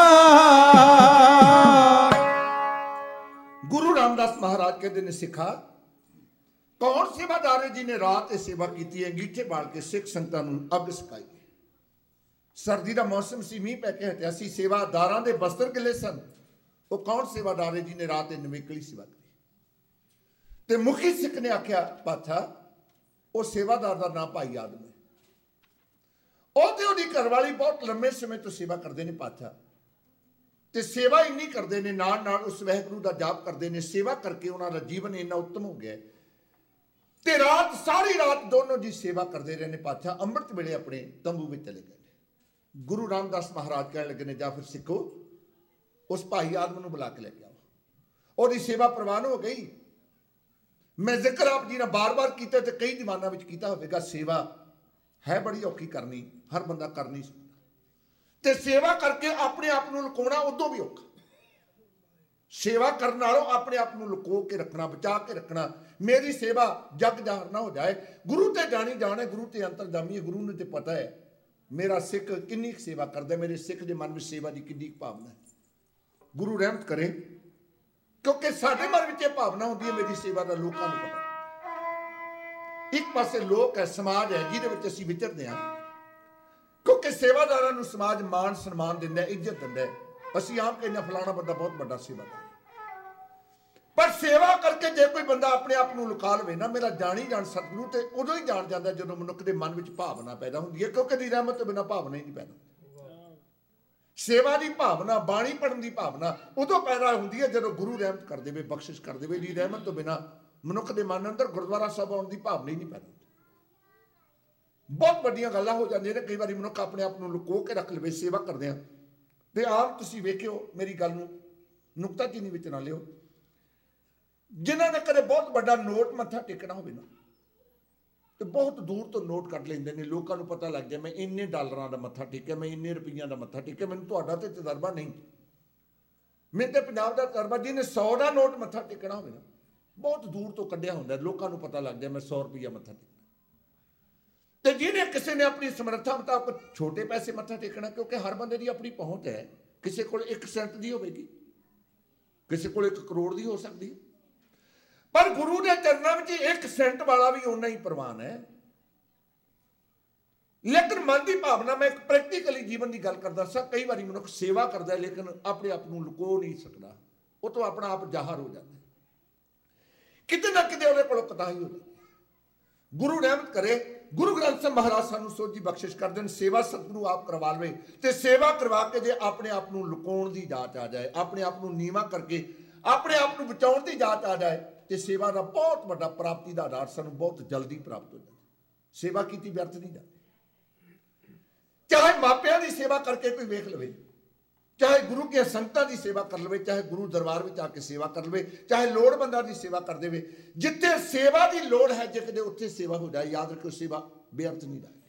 ਗੁਰੂ ਰਾਮਦਾਸ ਮਹਾਰਾਜ ਕਹਿੰਦੇ ਨੇ ਸਿੱਖਾ, ਕੌਣ ਸੇਵਾਦਾਰ ਹੈ ਜਿਹਨੇ ਰਾਤ ਇਹ ਸੇਵਾ ਕੀਤੀ ਹੈ, ਅੰਗੀਠੇ ਬਾਲ ਕੇ ਸਿੱਖ ਸੰਗਤਾਂ ਨੂੰ ਅੱਗ ਸਕਾਈ। ਸਰਦੀ ਦਾ ਮੌਸਮ ਸੀ, ਮੀਂਹ ਪੈ ਕੇ ਹਟਿਆ ਸੀ, ਸੇਵਾਦਾਰਾਂ ਦੇ ਬਸਤਰ ਗਿੱਲੇ ਸਨ। ਉਹ ਕੌਣ ਸੇਵਾਦਾਰ ਹੈ ਜਿਹਨੇ ਰਾਤ ਇਹ ਨਿਵੇਕਲੀ ਸੇਵਾ ਕੀਤੀ? ਤੇ ਮੁਖੀ ਸਿੱਖ ਨੇ ਆਖਿਆ, ਪਾਤਸ਼ਾਹ ਉਹ ਸੇਵਾਦਾਰ ਦਾ ਨਾਂ ਭਾਈ ਆਦਮ ਹੈ। ਉਹ ਤੇ ਉਹਦੀ ਘਰਵਾਲੀ ਬਹੁਤ ਲੰਮੇ ਸਮੇਂ ਤੋਂ ਸੇਵਾ ਕਰਦੇ ਨੇ ਪਾਤਸ਼ਾਹ, ਤੇ ਸੇਵਾ ਇੰਨੀ ਕਰਦੇ ਨੇ, ਨਾਲ ਨਾਲ ਉਸ ਵਾਹਿਗੁਰੂ ਦਾ ਜਾਪ ਕਰਦੇ ਨੇ। ਸੇਵਾ ਕਰਕੇ ਉਹਨਾਂ ਦਾ ਜੀਵਨ ਇੰਨਾ ਉੱਤਮ ਹੋ ਗਿਆ ਤੇ ਰਾਤ ਸਾਰੀ ਰਾਤ ਦੋਨੋਂ ਜੀ ਸੇਵਾ ਕਰਦੇ ਰਹੇ ਨੇ ਪਾਤਸ਼ਾਹ। ਅੰਮ੍ਰਿਤ ਵੇਲੇ ਆਪਣੇ ਤੰਬੂ ਵਿੱਚ ਚਲੇ ਗਏ ਨੇ। ਗੁਰੂ ਰਾਮਦਾਸ ਮਹਾਰਾਜ ਕਹਿਣ ਲੱਗੇ ਨੇ, ਜਾਂ ਫਿਰ ਸਿੱਖੋ ਉਸ ਭਾਈ ਆਦਮ ਨੂੰ ਬੁਲਾ ਕੇ ਲੈ ਕੇ ਆਓ। ਉਹਦੀ ਸੇਵਾ ਪ੍ਰਵਾਨ ਹੋ ਗਈ। ਮੈਂ ਜ਼ਿਕਰ ਆਪ ਜੀ ਨੇ ਬਾਰ-ਬਾਰ ਕੀਤਾ ਤੇ ਕਈ ਦੀਵਾਨਾਂ ਵਿੱਚ ਕੀਤਾ ਹੋਵੇਗਾ। ਸੇਵਾ ਹੈ ਬੜੀ ਔਖੀ ਕਰਨੀ, ਹਰ ਬੰਦਾ ਕਰ ਨਹੀਂ ਸਕਦਾ, ਤੇ ਸੇਵਾ ਕਰਕੇ ਆਪਣੇ ਆਪ ਨੂੰ ਲੁਕਾਉਣਾ ਉਦੋਂ ਵੀ ਔਖਾ। ਸੇਵਾ ਕਰਨ ਨਾਲੋਂ ਆਪਣੇ ਆਪ ਨੂੰ ਲੁਕੋ ਕੇ ਰੱਖਣਾ, ਬਚਾ ਕੇ ਰੱਖਣਾ। ਮੇਰੀ ਸੇਵਾ ਜਗ ਜ਼ਾਹਰ ਨਾ ਹੋ ਜਾਏ। ਗੁਰੂ ਤੇ ਜਾਣੀ ਜਾਣ ਹੈ, ਗੁਰੂ ਤੇ ਅੰਤਰਜਾਮੀ ਹੈ। ਗੁਰੂ ਨੂੰ ਤੇ ਪਤਾ ਹੈ ਮੇਰਾ ਸਿੱਖ ਕਿੰਨੀ ਕੁ ਸੇਵਾ ਕਰਦਾ, ਮੇਰੇ ਸਿੱਖ ਦੇ ਮਨ ਵਿੱਚ ਸੇਵਾ ਦੀ ਕਿੰਨੀ ਕੁ ਭਾਵਨਾ ਹੈ। ਗੁਰੂ ਰਹਿਮਤ ਕਰੇ, ਕਿਉਂਕਿ ਸਾਡੇ ਮਨ ਵਿੱਚ ਇਹ ਭਾਵਨਾ ਹੁੰਦੀ ਹੈ ਮੇਰੀ ਸੇਵਾ ਦਾ ਲੋਕਾਂ ਨੂੰ ਪਤਾ। ਇੱਕ ਪਾਸੇ ਲੋਕ ਹੈ, ਸਮਾਜ ਹੈ ਜਿਹਦੇ ਵਿੱਚ ਅਸੀਂ ਵਿਚਰਦੇ ਹਾਂ, ਕਿਉਂਕਿ ਸੇਵਾਦਾਰਾਂ ਨੂੰ ਸਮਾਜ ਮਾਣ ਸਨਮਾਨ ਦਿੰਦਾ, ਇੱਜ਼ਤ ਦਿੰਦਾ। ਅਸੀਂ ਆਪ ਕਹਿੰਦੇ ਫਲਾਣਾ ਬੰਦਾ ਬਹੁਤ ਵੱਡਾ ਸੇਵਾਦਾਰ, ਪਰ ਸੇਵਾ ਕਰਕੇ ਜੇ ਕੋਈ ਬੰਦਾ ਆਪਣੇ ਆਪ ਨੂੰ ਲੁਕਾ ਲਵੇ ਨਾ, ਮੇਰਾ ਜਾਣੀ ਜਾਣ ਸਤਿਗੁਰੂ, ਤੇ ਉਦੋਂ ਹੀ ਜਾਣ ਜਾਂਦਾ ਜਦੋਂ ਮਨੁੱਖ ਦੇ ਮਨ ਵਿੱਚ ਭਾਵਨਾ ਪੈਦਾ ਹੁੰਦੀ ਹੈ। ਕਿਉਂਕਿ ਦੀ ਰਹਿਮਤ ਤੋਂ ਬਿਨਾਂ ਭਾਵਨਾ ਹੀ ਨਹੀਂ ਪੈਦਾ। ਸੇਵਾ ਦੀ ਭਾਵਨਾ, ਬਾਣੀ ਪੜਨ ਦੀ ਭਾਵਨਾ ਉਦੋਂ ਪੈਦਾ ਹੁੰਦੀ ਹੈ ਜਦੋਂ ਗੁਰੂ ਰਹਿਮਤ ਕਰ ਦੇਵੇ, ਬਖਸ਼ਿਸ਼ ਕਰ ਦੇਵੇ। ਦੀ ਰਹਿਮਤ ਤੋਂ ਬਿਨਾਂ ਮਨੁੱਖ ਦੇ ਮਨ ਅੰਦਰ ਗੁਰਦੁਆਰਾ ਸਾਹਿਬ ਆਉਣ ਦੀ ਭਾਵਨਾ ਹੀ ਨਹੀਂ ਪੈਦਾ। ਬਹੁਤ ਵੱਡੀਆਂ ਗੱਲਾਂ ਹੋ ਜਾਂਦੀਆਂ ਨੇ। ਕਈ ਵਾਰੀ ਮਨੁੱਖ ਆਪਣੇ ਆਪ ਨੂੰ ਲੁਕੋ ਕੇ ਰੱਖ ਲਵੇ ਸੇਵਾ ਕਰਦੇ ਆ। ਤੇ ਆਪ ਤੁਸੀਂ ਵੇਖਿਓ, ਮੇਰੀ ਗੱਲ ਨੂੰ ਨੁਕਤਾਚੀਨੀ ਵਿੱਚ ਨਾ ਲਿਓ, ਜਿਨ੍ਹਾਂ ਨੇ ਕਦੇ ਬਹੁਤ ਵੱਡਾ ਨੋਟ ਮੱਥਾ ਟੇਕਣਾ ਹੋਵੇ ਨਾ, ਤੇ ਬਹੁਤ ਦੂਰ ਤੋਂ ਨੋਟ ਕੱਢ ਲੈਂਦੇ ਨੇ। ਲੋਕਾਂ ਨੂੰ ਪਤਾ ਲੱਗ ਗਿਆ ਮੈਂ ਇੰਨੇ ਡਾਲਰਾਂ ਦਾ ਮੱਥਾ ਟੇਕਿਆ, ਮੈਂ ਇੰਨੇ ਰੁਪਈਆਂ ਦਾ ਮੱਥਾ ਟੇਕਿਆ। ਮੈਨੂੰ ਤੁਹਾਡਾ ਤੇ ਤਜਰਬਾ ਨਹੀਂ, ਮੈਨੂੰ ਤੇ ਪੰਜਾਬ ਦਾ ਤਜਰਬਾ। ਜਿਹਨੇ 100 ਦਾ ਨੋਟ ਮੱਥਾ ਟੇਕਣਾ ਹੋਵੇ ਨਾ, ਬਹੁਤ ਦੂਰ ਤੋਂ ਕੱਢਿਆ ਹੁੰਦਾ, ਲੋਕਾਂ ਨੂੰ ਪਤਾ ਲੱਗ ਗਿਆ ਮੈਂ 100 ਰੁਪਈਆ ਮੱਥਾ ਟੇਕਣਾ। ਤੇ ਜਿਹਨੇ ਕਿਸੇ ਨੇ ਆਪਣੀ ਸਮਰੱਥਾ ਮੁਤਾਬਕ ਛੋਟੇ ਪੈਸੇ ਮੱਥਾ ਟੇਕਣਾ, ਕਿਉਂਕਿ ਹਰ ਬੰਦੇ ਦੀ ਆਪਣੀ ਪਹੁੰਚ ਹੈ। ਕਿਸੇ ਕੋਲ 1 ਸੈਂਟ ਦੀ ਹੋਵੇਗੀ, ਕਿਸੇ ਕੋਲ 1 ਕਰੋੜ ਦੀ ਹੋ ਸਕਦੀ ਹੈ, ਪਰ ਗੁਰੂ ਦੇ ਚਰਨਾਂ ਵਿੱਚ 1 ਸੈਂਟ ਵਾਲਾ ਵੀ ਓਨਾ ਹੀ ਪ੍ਰਵਾਨ ਹੈ। ਲੇਕਿਨ ਮਨ ਦੀ ਭਾਵਨਾ, ਮੈਂ ਇੱਕ ਪ੍ਰੈਕਟੀਕਲੀ ਜੀਵਨ ਦੀ ਗੱਲ ਕਰਦਾ ਸਾਂ। ਕਈ ਵਾਰੀ ਮਨੁੱਖ ਸੇਵਾ ਕਰਦਾ ਲੇਕਿਨ ਆਪਣੇ ਆਪ ਨੂੰ ਲੁਕੋ ਨਹੀਂ ਸਕਦਾ, ਉਹ ਤੋਂ ਆਪਣਾ ਆਪ ਜ਼ਾਹਰ ਹੋ ਜਾਂਦਾ, ਕਿਤੇ ਨਾ ਕਿਤੇ ਉਹਦੇ ਕੋਲੋਂ ਕਤਾਹੀ ਹੋ ਜਾਂਦੀ। ਗੁਰੂ ਰਹਿਮਤ ਕਰੇ, ਗੁਰੂ ਗ੍ਰੰਥ ਸਾਹਿਬ ਮਹਾਰਾਜ ਸਾਨੂੰ ਸੋਝੀ ਬਖਸ਼ਿਸ਼ ਕਰ ਦੇਣ। ਸੇਵਾ ਸਤਿਗੁਰੂ ਆਪ ਕਰਵਾ ਲਵੇ, ਤੇ ਸੇਵਾ ਕਰਵਾ ਕੇ ਜੇ ਆਪਣੇ ਆਪ ਨੂੰ ਲੁਕਾਉਣ ਦੀ ਜਾਚ ਆ ਜਾਏ, ਆਪਣੇ ਆਪ ਨੂੰ ਨੀਵਾਂ ਕਰਕੇ ਆਪਣੇ ਆਪ ਨੂੰ ਬਚਾਉਣ ਦੀ ਜਾਚ ਆ ਜਾਏ, ਤੇ ਸੇਵਾ ਦਾ ਬਹੁਤ ਵੱਡਾ ਪ੍ਰਾਪਤੀ ਦਾ ਆਧਾਰ ਸਾਨੂੰ ਬਹੁਤ ਜਲਦੀ ਪ੍ਰਾਪਤ ਹੋ ਜਾਂਦਾ। ਸੇਵਾ ਕੀਤੀ ਵਿਅਰਥ ਨਹੀਂ ਜਾਂਦੀ। ਚਾਹੇ ਮਾਪਿਆਂ ਦੀ ਸੇਵਾ ਕਰਕੇ ਕੋਈ ਵੇਖ ਲਵੇ, ਚਾਹੇ ਗੁਰੂ ਕੇ ਸੰਗਤਾਂ ਦੀ ਸੇਵਾ ਕਰ ਲਵੇ, ਚਾਹੇ ਗੁਰੂ ਦਰਬਾਰ ਵਿੱਚ ਆ ਕੇ ਸੇਵਾ ਕਰ ਲਵੇ, ਚਾਹੇ ਲੋੜਵੰਦਾਂ ਦੀ ਸੇਵਾ ਕਰ ਦੇਵੇ। ਜਿੱਥੇ ਸੇਵਾ ਦੀ ਲੋੜ ਹੈ, ਜੇ ਕਿਤੇ ਉੱਥੇ ਸੇਵਾ ਹੋ ਜਾਏ, ਯਾਦ ਰੱਖਿਓ ਸੇਵਾ ਬੇਅਰਥ ਨਹੀਂ ਰਹੇਗੀ।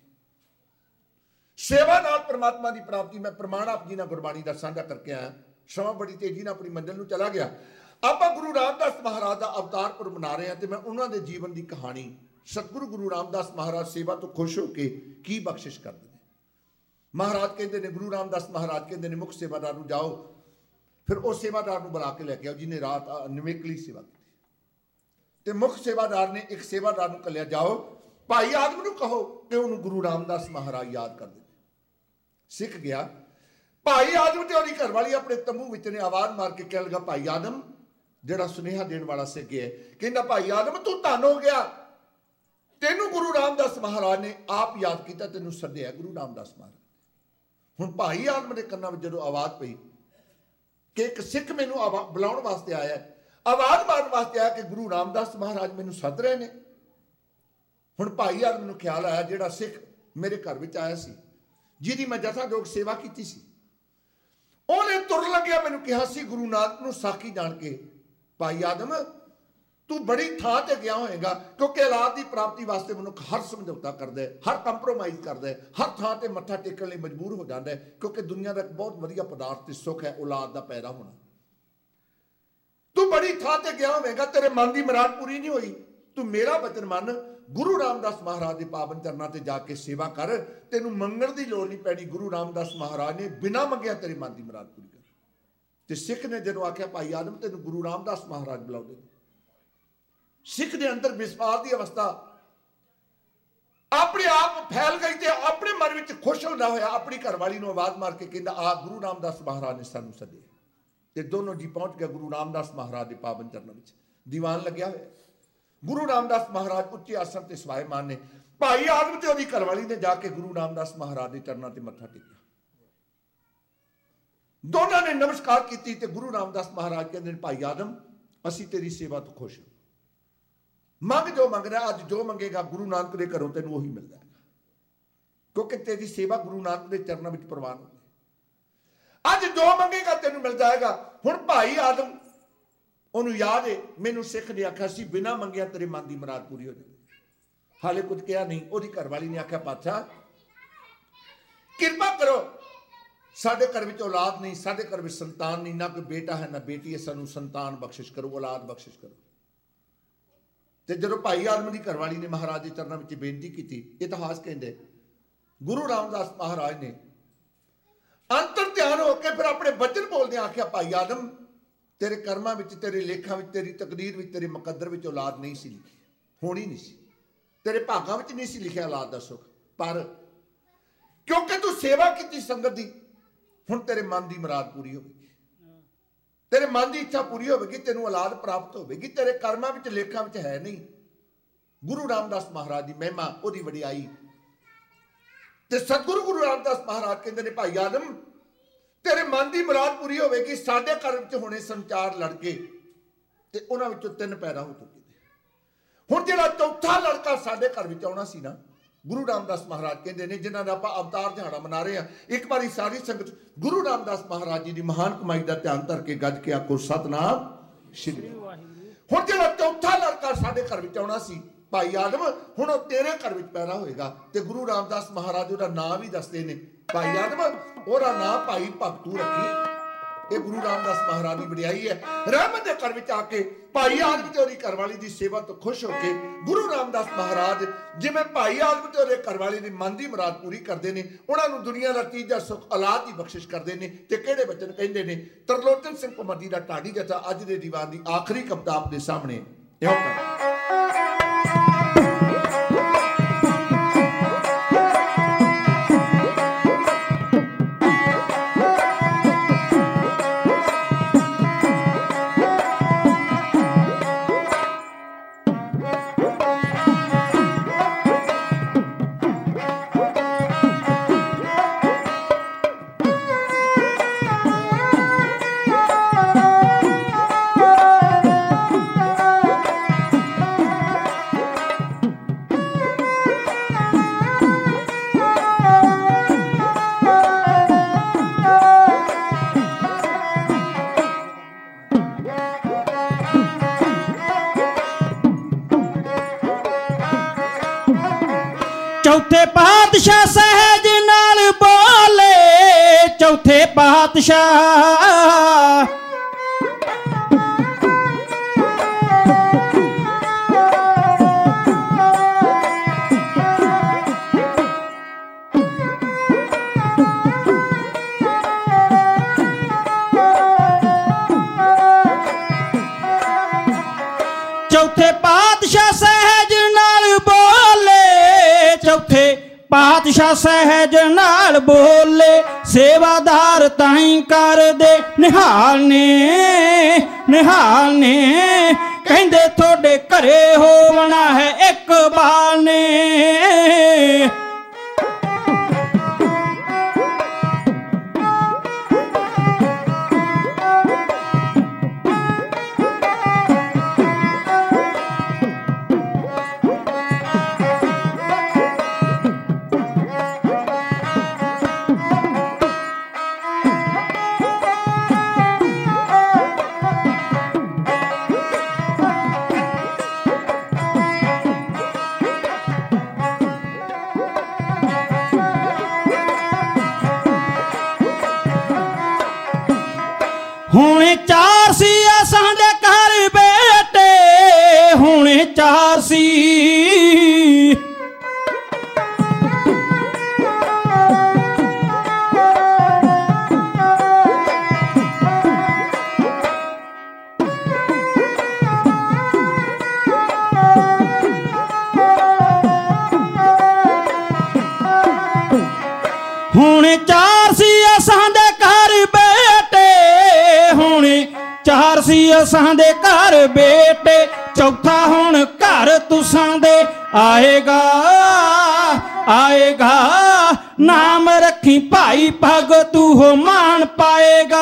ਸੇਵਾ ਨਾਲ ਪਰਮਾਤਮਾ ਦੀ ਪ੍ਰਾਪਤੀ। ਮੈਂ ਪ੍ਰਮਾਣ ਆਪ ਜੀ ਨਾਲ ਗੁਰਬਾਣੀ ਦਾ ਸਾਂਝਾ ਕਰਕੇ ਆਇਆ। ਸਮਾਂ ਬੜੀ ਤੇਜ਼ੀ ਨਾਲ ਆਪਣੀ ਮੰਜ਼ਿਲ ਨੂੰ ਚਲਾ ਗਿਆ। ਆਪਾਂ ਗੁਰੂ ਰਾਮਦਾਸ ਮਹਾਰਾਜ ਦਾ ਅਵਤਾਰ ਪੁਰਬ ਮਨਾ ਰਹੇ ਹਾਂ ਤੇ ਮੈਂ ਉਹਨਾਂ ਦੇ ਜੀਵਨ ਦੀ ਕਹਾਣੀ, ਸਤਿਗੁਰੂ ਗੁਰੂ ਰਾਮਦਾਸ ਮਹਾਰਾਜ ਸੇਵਾ ਤੋਂ ਖੁਸ਼ ਹੋ ਕੇ ਕੀ ਬਖਸ਼ਿਸ਼ ਕਰਦੇ ਨੇ। ਮਹਾਰਾਜ ਕਹਿੰਦੇ ਨੇ, ਗੁਰੂ ਰਾਮਦਾਸ ਮਹਾਰਾਜ ਕਹਿੰਦੇ ਨੇ, ਮੁੱਖ ਸੇਵਾਦਾਰ ਨੂੰ ਜਾਓ, ਫਿਰ ਉਸ ਸੇਵਾਦਾਰ ਨੂੰ ਬੁਲਾ ਕੇ ਲੈ ਕੇ ਆਓ ਜਿਹਨੇ ਰਾਤ ਨਿਵੇਕਲੀ ਸੇਵਾ ਕੀਤੀ। ਤੇ ਮੁੱਖ ਸੇਵਾਦਾਰ ਨੇ ਇੱਕ ਸੇਵਾਦਾਰ ਨੂੰ ਕੱਲਿਆ, ਜਾਓ ਭਾਈ ਆਦਮ ਨੂੰ ਕਹੋ ਕਿ ਉਹਨੂੰ ਗੁਰੂ ਰਾਮਦਾਸ ਮਹਾਰਾਜ ਯਾਦ ਕਰਦੇ ਨੇ। ਸਿੱਖ ਗਿਆ। ਭਾਈ ਆਦਮ ਤੇ ਉਹਦੀ ਘਰਵਾਲੀ ਆਪਣੇ ਤੰਬੂ ਵਿੱਚ ਨੇ ਆਵਾਜ਼ ਮਾਰ ਕੇ ਕਹਿਣ ਲੱਗਾ, ਭਾਈ ਆਦਮ, ਜਿਹੜਾ ਸੁਨੇਹਾ ਦੇਣ ਵਾਲਾ ਸਿੱਖ ਗਿਆ, ਕਹਿੰਦਾ ਭਾਈ ਆਦਮ ਤੂੰ ਧੰਨ ਹੋ ਗਿਆ, ਤੈਨੂੰ ਗੁਰੂ ਰਾਮਦਾਸ ਮਹਾਰਾਜ ਨੇ ਆਪ ਯਾਦ ਕੀਤਾ, ਤੈਨੂੰ ਸੱਦਿਆ ਗੁਰੂ ਰਾਮਦਾਸ ਮਹਾਰਾਜ। ਹੁਣ ਭਾਈ ਆਦਮ ਦੇ ਕੰਨਾਂ ਵਿੱਚ ਜਦੋਂ ਆਵਾਜ਼ ਪਈ ਕਿ ਇੱਕ ਸਿੱਖ ਮੈਨੂੰ ਬੁਲਾਉਣ ਵਾਸਤੇ ਆਇਆ, ਆਵਾਜ਼ ਮਾਰਨ ਵਾਸਤੇ ਆਇਆ ਕਿ ਗੁਰੂ ਰਾਮਦਾਸ ਮਹਾਰਾਜ ਮੈਨੂੰ ਸੱਦ ਰਹੇ ਨੇ। ਹੁਣ ਭਾਈ ਆਦਮ ਨੂੰ ਖਿਆਲ ਆਇਆ, ਜਿਹੜਾ ਸਿੱਖ ਮੇਰੇ ਘਰ ਵਿੱਚ ਆਇਆ ਸੀ, ਜਿਹਦੀ ਮੈਂ ਜਥਾਜੋਗ ਸੇਵਾ ਕੀਤੀ ਸੀ, ਉਹਨੇ ਤੁਰਨ ਲੱਗਿਆ ਮੈਨੂੰ ਕਿਹਾ ਸੀ ਗੁਰੂ ਨਾਨਕ ਨੂੰ ਸਾਖੀ ਜਾਣ ਕੇ, ਭਾਈ ਆਦਮ ਤੂੰ ਬੜੀ ਥਾਂ ਤੇ ਗਿਆ ਹੋਏਗਾ, ਕਿਉਂਕਿ ਔਲਾਦ ਦੀ ਪ੍ਰਾਪਤੀ ਵਾਸਤੇ ਮਨੁੱਖ ਹਰ ਸਮਝੌਤਾ ਕਰਦਾ ਹੈ, ਹਰ ਕੰਪਰੋਮਾਈਜ਼ ਕਰਦਾ ਹੈ, ਹਰ ਥਾਂ ਤੇ ਮੱਥਾ ਟੇਕਣ ਲਈ ਮਜਬੂਰ ਹੋ ਜਾਂਦਾ ਹੈ, ਕਿਉਂਕਿ ਦੁਨੀਆ ਦਾ ਇੱਕ ਬਹੁਤ ਵਧੀਆ ਪਦਾਰਥ ਤੇ ਸੁੱਖ ਹੈ ਔਲਾਦ ਦਾ ਪੈਦਾ ਹੋਣਾ। ਤੂੰ ਬੜੀ ਥਾਂ ਤੇ ਗਿਆ ਹੋਵੇਗਾ, ਤੇਰੇ ਮਨ ਦੀ ਮੁਰਾਦ ਪੂਰੀ ਨਹੀਂ ਹੋਈ, ਤੂੰ ਮੇਰਾ ਬਚਨ ਮੰਨ, ਗੁਰੂ ਰਾਮਦਾਸ ਮਹਾਰਾਜ ਦੇ ਪਾਵਨ ਚਰਨਾਂ ਤੇ ਜਾ ਕੇ ਸੇਵਾ ਕਰ, ਤੈਨੂੰ ਮੰਗਣ ਦੀ ਲੋੜ ਨਹੀਂ ਪੈਣੀ, ਗੁਰੂ ਰਾਮਦਾਸ ਮਹਾਰਾਜ ਨੇ ਬਿਨਾਂ ਮੰਗਿਆ ਤੇਰੇ ਮਨ ਦੀ ਮੁਰਾਦ ਪੂਰੀ ਕਰ। ਤੇ ਸਿੱਖ ਨੇ ਜਦੋਂ ਆਖਿਆ, ਭਾਈ ਆਦਮ ਤੈਨੂੰ ਗੁਰੂ ਰਾਮਦਾਸ ਮਹਾਰਾਜ ਬੁਲਾਉਂਦੇ ਨੇ, ਸਿੱਖ ਦੇ ਅੰਦਰ ਵਿਸ਼ਵਾਸ ਦੀ ਅਵਸਥਾ ਆਪਣੇ ਆਪ ਫੈਲ ਗਈ ਤੇ ਆਪਣੇ ਮਨ ਵਿੱਚ ਖੁਸ਼ ਹੁੰਦਾ ਹੋਇਆ ਆਪਣੀ ਘਰਵਾਲੀ ਨੂੰ ਆਵਾਜ਼ ਮਾਰ ਕੇ ਕਹਿੰਦਾ, ਆ ਗੁਰੂ ਰਾਮਦਾਸ ਮਹਾਰਾਜ ਨੇ ਸਾਨੂੰ ਸੱਦਿਆ। ਤੇ ਦੋਨੋਂ ਜੀ ਪਹੁੰਚ ਗਏ ਗੁਰੂ ਰਾਮਦਾਸ ਮਹਾਰਾਜ ਦੇ ਪਾਵਨ ਚਰਨਾਂ ਵਿੱਚ। ਦੀਵਾਨ ਲੱਗਿਆ ਹੋਇਆ, ਗੁਰੂ ਰਾਮਦਾਸ ਮਹਾਰਾਜ ਉੱਚੇ ਆਸਣ ਤੇ ਸਵਾਇਮਾਨ ਨੇ। ਭਾਈ ਆਦਮ ਤੇ ਉਹਦੀ ਘਰਵਾਲੀ ਨੇ ਜਾ ਕੇ ਗੁਰੂ ਰਾਮਦਾਸ ਮਹਾਰਾਜ ਦੇ ਚਰਨਾਂ ਤੇ ਮੱਥਾ ਟੇਕਿਆ। ਦੋਨਾਂ ਨੇ ਨਮਸਕਾਰ ਕੀਤੀ ਤੇ ਗੁਰੂ ਰਾਮਦਾਸ ਮਹਾਰਾਜ ਕਹਿੰਦੇ ਨੇ, ਭਾਈ ਆਦਮ ਅਸੀਂ ਤੇਰੀ ਸੇਵਾ ਤੋਂ ਖੁਸ਼ ਹਾਂ, ਮੰਗ ਜੋ ਮੰਗਣਾ, ਅੱਜ ਜੋ ਮੰਗੇਗਾ ਗੁਰੂ ਨਾਨਕ ਦੇ ਘਰੋਂ ਤੈਨੂੰ ਉਹੀ ਮਿਲ ਜਾਏਗਾ, ਕਿਉਂਕਿ ਤੇਰੀ ਸੇਵਾ ਗੁਰੂ ਨਾਨਕ ਦੇ ਚਰਨਾਂ ਵਿੱਚ ਪ੍ਰਵਾਨ ਹੋ ਗਈ। ਅੱਜ ਜੋ ਮੰਗੇਗਾ ਤੈਨੂੰ ਮਿਲ ਜਾਏਗਾ। ਹੁਣ ਭਾਈ ਆਦਮ ਉਹਨੂੰ ਯਾਦ ਹੈ, ਮੈਨੂੰ ਸਿੱਖ ਨੇ ਆਖਿਆ ਸੀ ਬਿਨਾਂ ਮੰਗਿਆ ਤੇਰੇ ਮਨ ਦੀ ਮੁਰਾਦ ਪੂਰੀ ਹੋ ਜਾਏਗੀ। ਹਾਲੇ ਕੁਝ ਕਿਹਾ ਨਹੀਂ। ਉਹਦੀ ਘਰਵਾਲੀ ਨੇ ਆਖਿਆ, ਪਾਤਸ਼ਾਹ ਕਿਰਪਾ ਕਰੋ, ਸਾਡੇ ਘਰ ਵਿੱਚ ਔਲਾਦ ਨਹੀਂ, ਸਾਡੇ ਘਰ ਵਿੱਚ ਸੰਤਾਨ ਨਹੀਂ, ਨਾ ਕੋਈ ਬੇਟਾ ਹੈ ਨਾ ਬੇਟੀ ਹੈ, ਸਾਨੂੰ ਸੰਤਾਨ ਬਖਸ਼ਿਸ਼ ਕਰੋ, ਔਲਾਦ ਬਖਸ਼ਿਸ਼ ਕਰੋ। ਤੇ ਜਦੋਂ ਭਾਈ ਆਦਮ ਦੀ ਘਰਵਾਲੀ ਨੇ ਮਹਾਰਾਜ ਦੇ ਚਰਨਾਂ ਵਿੱਚ ਬੇਨਤੀ ਕੀਤੀ, ਇਤਿਹਾਸ ਕਹਿੰਦੇ ਗੁਰੂ ਰਾਮਦਾਸ ਮਹਾਰਾਜ ਨੇ ਅੰਤਰ ਧਿਆਨ ਹੋ ਕੇ ਫਿਰ ਆਪਣੇ ਬਚਨ ਬੋਲਦੇ ਆਖਿਆ, ਭਾਈ ਆਦਮ ਤੇਰੇ ਕਰਮਾਂ ਵਿੱਚ, ਤੇਰੇ ਲੇਖਾਂ ਵਿੱਚ, ਤੇਰੀ ਤਕਦੀਰ ਵਿੱਚ, ਤੇਰੇ ਮੁਕੱਦਰ ਵਿੱਚ ਔਲਾਦ ਨਹੀਂ ਸੀ ਲਿਖੀ, ਹੋਣੀ ਨਹੀਂ ਸੀ, ਤੇਰੇ ਭਾਗਾਂ ਵਿੱਚ ਨਹੀਂ ਸੀ ਲਿਖਿਆ ਔਲਾਦ ਦਾ ਸੁੱਖ, ਪਰ ਕਿਉਂਕਿ ਤੂੰ ਸੇਵਾ ਕੀਤੀ ਸੰਗਤ ਦੀ, ਹੁਣ ਤੇਰੇ ਮਨ ਦੀ ਮੁਰਾਦ ਪੂਰੀ ਹੋਵੇਗੀ, ਤੇਰੇ ਮਨ ਦੀ ਇੱਛਾ ਪੂਰੀ ਹੋਵੇਗੀ, ਤੈਨੂੰ ਔਲਾਦ ਪ੍ਰਾਪਤ ਹੋਵੇਗੀ। ਤੇਰੇ ਕਰਮਾਂ ਵਿੱਚ ਲੇਖਾਂ ਵਿੱਚ ਹੈ ਨਹੀਂ। ਗੁਰੂ ਰਾਮਦਾਸ ਮਹਾਰਾਜ ਦੀ ਮਹਿਮਾ, ਉਹਦੀ ਵਡਿਆਈ। ਤੇ ਸਤਿਗੁਰੂ ਗੁਰੂ ਰਾਮਦਾਸ ਮਹਾਰਾਜ ਕਹਿੰਦੇ ਨੇ, ਭਾਈ ਆਦਮ ਤੇਰੇ ਮਨ ਦੀ ਮੁਰਾਦ ਪੂਰੀ ਹੋਵੇਗੀ। ਸਾਡੇ ਘਰ ਵਿੱਚ ਹੋਣੇ ਸੰਚਾਰ ਲੜਕੇ ਤੇ ਉਹਨਾਂ ਵਿੱਚੋਂ 3 ਪੈਦਾ ਹੋ ਚੁੱਕੇ ਨੇ। ਹੁਣ ਜਿਹੜਾ ਚੌਥਾ ਲੜਕਾ ਸਾਡੇ ਘਰ ਵਿੱਚ ਆਉਣਾ ਸੀ ਨਾ, ਗੁਰੂ ਰਾਮਦਾਸ ਮਹਾਰਾਜ ਕਹਿੰਦੇ ਨੇ, ਜਿਨ੍ਹਾਂ ਦਾ ਆਪਾਂ ਅਵਤਾਰ ਦਿਹਾੜਾ ਮਨਾ ਰਹੇ ਹਾਂ, ਇੱਕ ਵਾਰੀ ਸਾਰੀ ਸੰਗਤ ਗੁਰੂ ਰਾਮਦਾਸ ਮਹਾਰਾਜ ਜੀ ਦੀ ਮਹਾਨ ਕਮਾਈ ਦਾ ਧਿਆਨ ਧਰ ਕੇ ਗੱਜ ਕੇ ਆਖੋ, ਸਤਨਾਮ ਸ਼੍ਰੀ ਵਾਹਿਗੁਰੂ। ਹੁਣ ਜਿਹੜਾ ਚੌਥਾ ਲੜਕਾ ਸਾਡੇ ਘਰ ਵਿੱਚ ਆਉਣਾ ਸੀ ਭਾਈ ਆਦਮ, ਹੁਣ ਉਹ ਤੇਰੇ ਘਰ ਵਿੱਚ ਪੈਦਾ ਹੋਏਗਾ। ਤੇ ਗੁਰੂ ਰਾਮਦਾਸ ਮਹਾਰਾਜ ਉਹਦਾ ਨਾਂ ਵੀ ਦੱਸਦੇ ਨੇ, ਭਾਈ ਆਦਮ ਉਹਦਾ ਨਾਂ ਭਾਈ ਭਗਤੂ ਰੱਖੀ। ਇਹ ਗੁਰੂ ਰਾਮਦਾਸ ਮਹਾਰਾਜ ਦੀ ਵਡਿਆਈ ਹੈ। ਰਹਿਮਤ ਦੇ ਘਰ ਵਿੱਚ ਆ ਕੇ ਭਾਈ ਆਦਮ ਤੇ ਉਹਦੀ ਘਰਵਾਲੀ ਦੀ ਸੇਵਾ ਤੋਂ ਖੁਸ਼ ਹੋ ਕੇ ਗੁਰੂ ਰਾਮਦਾਸ ਮਹਾਰਾਜ ਜਿਵੇਂ ਭਾਈ ਆਦਮ ਤੇ ਉਹਦੇ ਘਰਵਾਲੀ ਦੀ ਮਨ ਦੀ ਮੁਰਾਦ ਪੂਰੀ ਕਰਦੇ ਨੇ, ਉਹਨਾਂ ਨੂੰ ਦੁਨੀਆ ਦਾ ਤੀਜਾ ਸੁੱਖ ਔਲਾਦ ਦੀ ਬਖਸ਼ਿਸ਼ ਕਰਦੇ ਨੇ। ਤੇ ਕਿਹੜੇ ਬਚਨ ਕਹਿੰਦੇ ਨੇ? ਤਰਲੋਚਨ ਸਿੰਘ ਭਮੱਦੀ ਦਾ ਢਾਡੀ ਜਥਾ ਅੱਜ ਦੇ ਦੀਵਾਨ ਦੀ ਆਖਰੀ ਕਵਿਤਾ ਆਪ ਦੇ ਸਾਹਮਣੇ ਇਹੋ ਕਰ। चौथे पातशाह सहज नाल बोले, चौथे पातशाह चौथे पातशाह सहज नाल बोले, सेवादार ताई कर दे निहाल ने कहंदे थोड़े घरे होवना है इकबाल ने। हुणे चार सी असां दे घर बेटे, हुणे चार सी हुणे चार सी असां दे घर बेटे, हुणे चार सी असां दे घर बेटे, चौथा हुण घर तुसां दे आएगा आएगा, नाम रखी भाई भगतू हो मान पाएगा।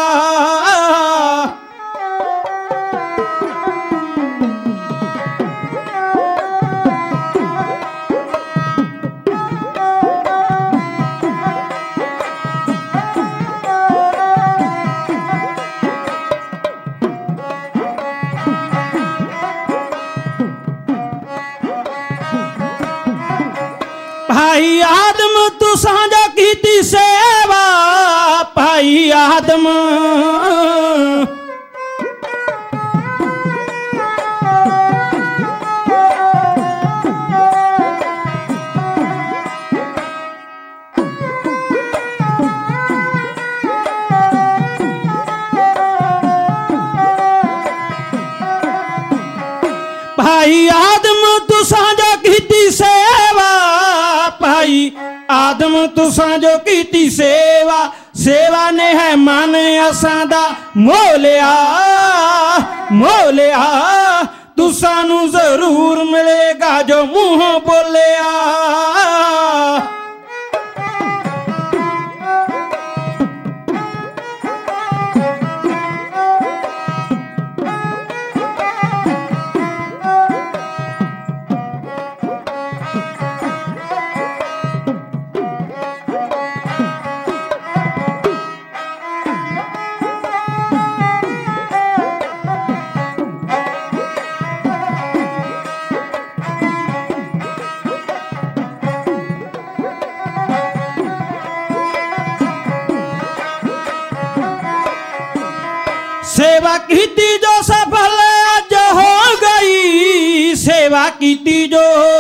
भाई आदम तू साझा कीती सेवा, भाई आदम भाई आदम तू साझा कीती सेवा, भाई आदम तुसां जो कीती सेवा, सेवा ने है मन असां दा मोलिया मोलिया, तुसां नू जरूर मिलेगा जो मुंह बोलिया। सेवा कीती जो सफल अज हो गई, सेवा कीती जो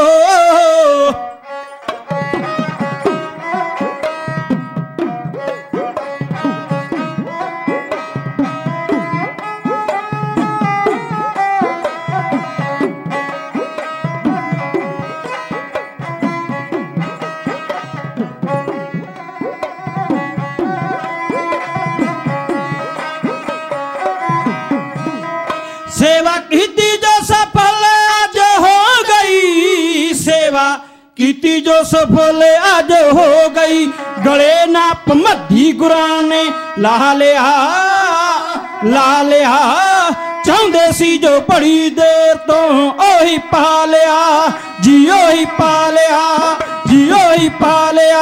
सेवा कीती जो सफल आज हो गई, सेवा कीती जो सफल आज हो गई, गले नाप मधी गुरां ने ला लिया चाहुंदे सी जो बड़ी देर तो ओही पा लिया जी, ओही पा लिया जी, ओही पा लिया।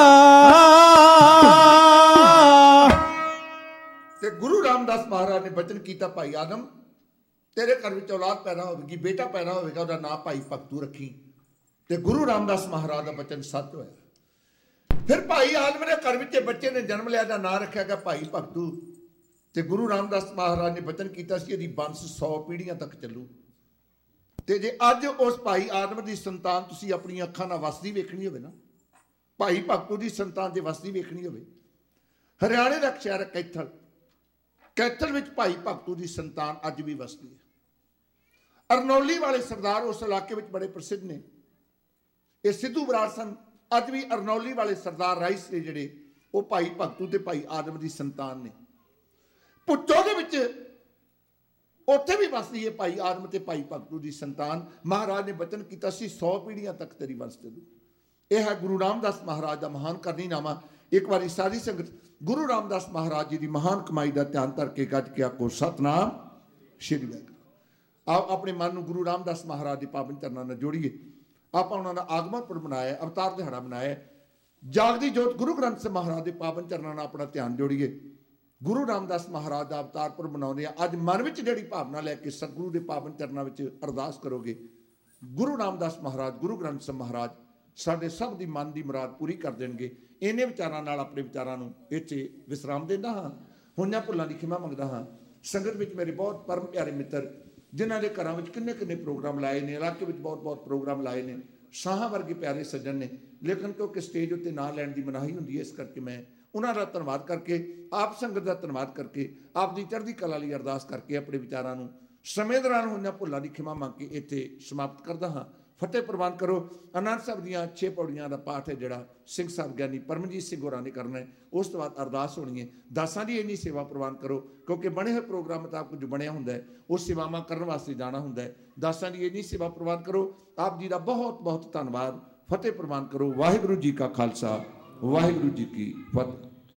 ते गुरु रामदास महाराज ने बचन कीता, भाई आदम तेरे घर विच औलाद पैदा होगी, बेटा पैदा होगा, उसका नाम भाई भगतू रखी। ते गुरु रामदास महाराज का बचन सच होया। फिर भाई आदम ने घर विच बच्चे ने जन्म लिया, नाम रखा गया भाई भगतू। ते गुरु रामदास महाराज ने बचन किया सी, इहदी वंश 100 पीढ़ियां तक चलू। ते जे अज उस भाई आदम की संतान तुसीं अपनी अखां नाल वसदी वेखनी होवे ना, भाई भगतू की संतान जे वसदी वेखनी होवे, हरियाणे का शहर कैथल, कैथल विच भाई भगतू की संतान अज भी वसदी है। अरनौली वाले सरदार उस इलाके में बड़े प्रसिद्ध ने। ਇਹ ਸਿੱਧੂ ਬਰਾੜ ਸਨ। ਅੱਜ ਵੀ ਅਰਨੌਲੀ ਵਾਲੇ ਸਰਦਾਰ ਰਾਈਸ ਨੇ ਜਿਹੜੇ, ਉਹ ਭਾਈ ਭਗਤੂ ਤੇ ਭਾਈ ਆਦਮ ਦੀ ਸੰਤਾਨ ਨੇ। ਭੁੱਚੋ ਦੇ ਵਿੱਚ ਉੱਥੇ ਵੀ ਵਸਦੀ ਹੈ ਭਾਈ ਆਦਮ ਤੇ ਭਾਈ ਭਗਤੂ ਦੀ ਸੰਤਾਨ। ਮਹਾਰਾਜ ਨੇ ਬਚਨ ਕੀਤਾ ਸੀ 100 ਪੀੜ੍ਹੀਆਂ ਤੱਕ ਤੇਰੀ ਵੰਸ਼ ਚੱਲੂ। ਇਹ ਹੈ ਗੁਰੂ ਰਾਮਦਾਸ ਮਹਾਰਾਜ ਦਾ ਮਹਾਨ ਕਰਨੀਨਾਮਾ। ਇੱਕ ਵਾਰੀ ਸਾਰੀ ਸੰਗਤ ਗੁਰੂ ਰਾਮਦਾਸ ਮਹਾਰਾਜ ਜੀ ਦੀ ਮਹਾਨ ਕਮਾਈ ਦਾ ਧਿਆਨ ਧਰ ਕੇ ਗੱਜ ਕੇ ਆਖੋ ਸਤਨਾਮ ਸ਼੍ਰੀ ਵਾਹਿਗੁਰੂ। ਆਓ ਆਪਣੇ ਮਨ ਨੂੰ ਗੁਰੂ ਰਾਮਦਾਸ ਮਹਾਰਾਜ ਦੇ ਪਾਵਨ ਚਰਨਾਂ ਨਾਲ ਜੋੜੀਏ। ਆਪਾਂ ਉਹਨਾਂ ਦਾ ਆਗਮਨ ਪੁਰਬ ਮਨਾਇਆ, ਅਵਤਾਰ ਦਿਹਾੜਾ ਮਨਾਇਆ। ਜਾਗਦੀ ਜੋਤ ਗੁਰੂ ਗ੍ਰੰਥ ਸਾਹਿਬ ਮਹਾਰਾਜ ਦੇ ਪਾਵਨ ਚਰਨਾਂ ਨਾਲ ਆਪਣਾ ਧਿਆਨ ਜੋੜੀਏ। ਗੁਰੂ ਰਾਮਦਾਸ ਮਹਾਰਾਜ ਦਾ ਅਵਤਾਰ ਪੁਰਬ ਮਨਾਉਂਦੇ ਆ। ਅੱਜ ਮਨ ਵਿੱਚ ਜਿਹੜੀ ਭਾਵਨਾ ਲੈ ਕੇ ਸਤਿਗੁਰੂ ਦੇ ਪਾਵਨ ਚਰਨਾਂ ਵਿੱਚ ਅਰਦਾਸ ਕਰੋਗੇ, ਗੁਰੂ ਰਾਮਦਾਸ ਮਹਾਰਾਜ, ਗੁਰੂ ਗ੍ਰੰਥ ਸਾਹਿਬ ਮਹਾਰਾਜ ਸਾਡੇ ਸਭ ਦੀ ਮਨ ਦੀ ਮੁਰਾਦ ਪੂਰੀ ਕਰ ਦੇਣਗੇ। ਇਹਨੇ ਵਿਚਾਰਾਂ ਨਾਲ ਆਪਣੇ ਵਿਚਾਰਾਂ ਨੂੰ ਇੱਥੇ ਵਿਸਰਾਮ ਦਿੰਦਾ ਹਾਂ। ਹੋਈਆਂ ਭੁੱਲਾਂ ਦੀ ਖਿਮਾ ਮੰਗਦਾ ਹਾਂ। ਸੰਗਤ ਵਿੱਚ ਮੇਰੇ ਬਹੁਤ ਪਰਮ ਪਿਆਰੇ ਮਿੱਤਰ, ਜਿਨ੍ਹਾਂ ਦੇ ਘਰਾਂ ਵਿੱਚ ਕਿੰਨੇ ਕਿੰਨੇ ਪ੍ਰੋਗਰਾਮ ਲਾਏ ਨੇ, ਇਲਾਕੇ ਵਿੱਚ ਬਹੁਤ ਬਹੁਤ ਪ੍ਰੋਗਰਾਮ ਲਾਏ ਨੇ, ਸਾਹਾਂ ਵਰਗੇ ਪਿਆਰੇ ਸੱਜਣ ਨੇ, ਲੇਕਿਨ ਕਿਉਂਕਿ ਸਟੇਜ ਉੱਤੇ ਨਾਂ ਲੈਣ ਦੀ ਮਨਾਹੀ ਹੁੰਦੀ ਹੈ, ਇਸ ਕਰਕੇ ਮੈਂ ਉਹਨਾਂ ਦਾ ਧੰਨਵਾਦ ਕਰਕੇ, ਆਪ ਸੰਗਤ ਦਾ ਧੰਨਵਾਦ ਕਰਕੇ, ਆਪ ਦੀ ਚੜ੍ਹਦੀ ਕਲਾ ਲਈ ਅਰਦਾਸ ਕਰਕੇ ਆਪਣੇ ਵਿਚਾਰਾਂ ਨੂੰ ਸਮੇਂ ਦੌਰਾਨ ਹੋਈਆਂ ਭੁੱਲਾਂ ਦੀ ਖਿਮਾ ਮੰਗ ਕੇ ਇੱਥੇ ਸਮਾਪਤ ਕਰਦਾ ਹਾਂ। ਫਤਿਹ ਪ੍ਰਵਾਨ ਕਰੋ। ਆਨੰਦ ਸਾਹਿਬ ਦੀਆਂ 6 ਪੌੜੀਆਂ ਦਾ ਪਾਠ ਹੈ ਜਿਹੜਾ ਸਿੰਘ ਸਾਹਿਬ ਗਿਆਨੀ ਪਰਮਜੀਤ ਸਿੰਘ ਹੋਰਾਂ ਨੇ ਕਰਨਾ ਹੈ। ਉਸ ਤੋਂ ਬਾਅਦ ਅਰਦਾਸ ਹੋਣੀ ਹੈ। ਦਾਸਾਂ ਦੀ ਇੰਨੀ ਸੇਵਾ ਪ੍ਰਵਾਨ ਕਰੋ, ਕਿਉਂਕਿ ਬਣੇ ਹੋਏ ਪ੍ਰੋਗਰਾਮ ਮੁਤਾਬਕ ਜੋ ਬਣਿਆ ਹੁੰਦਾ ਹੈ ਉਹ ਸੇਵਾਵਾਂ ਕਰਨ ਵਾਸਤੇ ਜਾਣਾ ਹੁੰਦਾ ਹੈ। ਦਾਸਾਂ ਦੀ ਇੰਨੀ ਸੇਵਾ ਪ੍ਰਵਾਨ ਕਰੋ। ਆਪ ਜੀ ਦਾ ਬਹੁਤ ਬਹੁਤ ਧੰਨਵਾਦ। ਫਤਿਹ ਪ੍ਰਵਾਨ ਕਰੋ। ਵਾਹਿਗੁਰੂ ਜੀ ਕਾ ਖਾਲਸਾ, ਵਾਹਿਗੁਰੂ ਜੀ ਕੀ ਫਤਿਹ।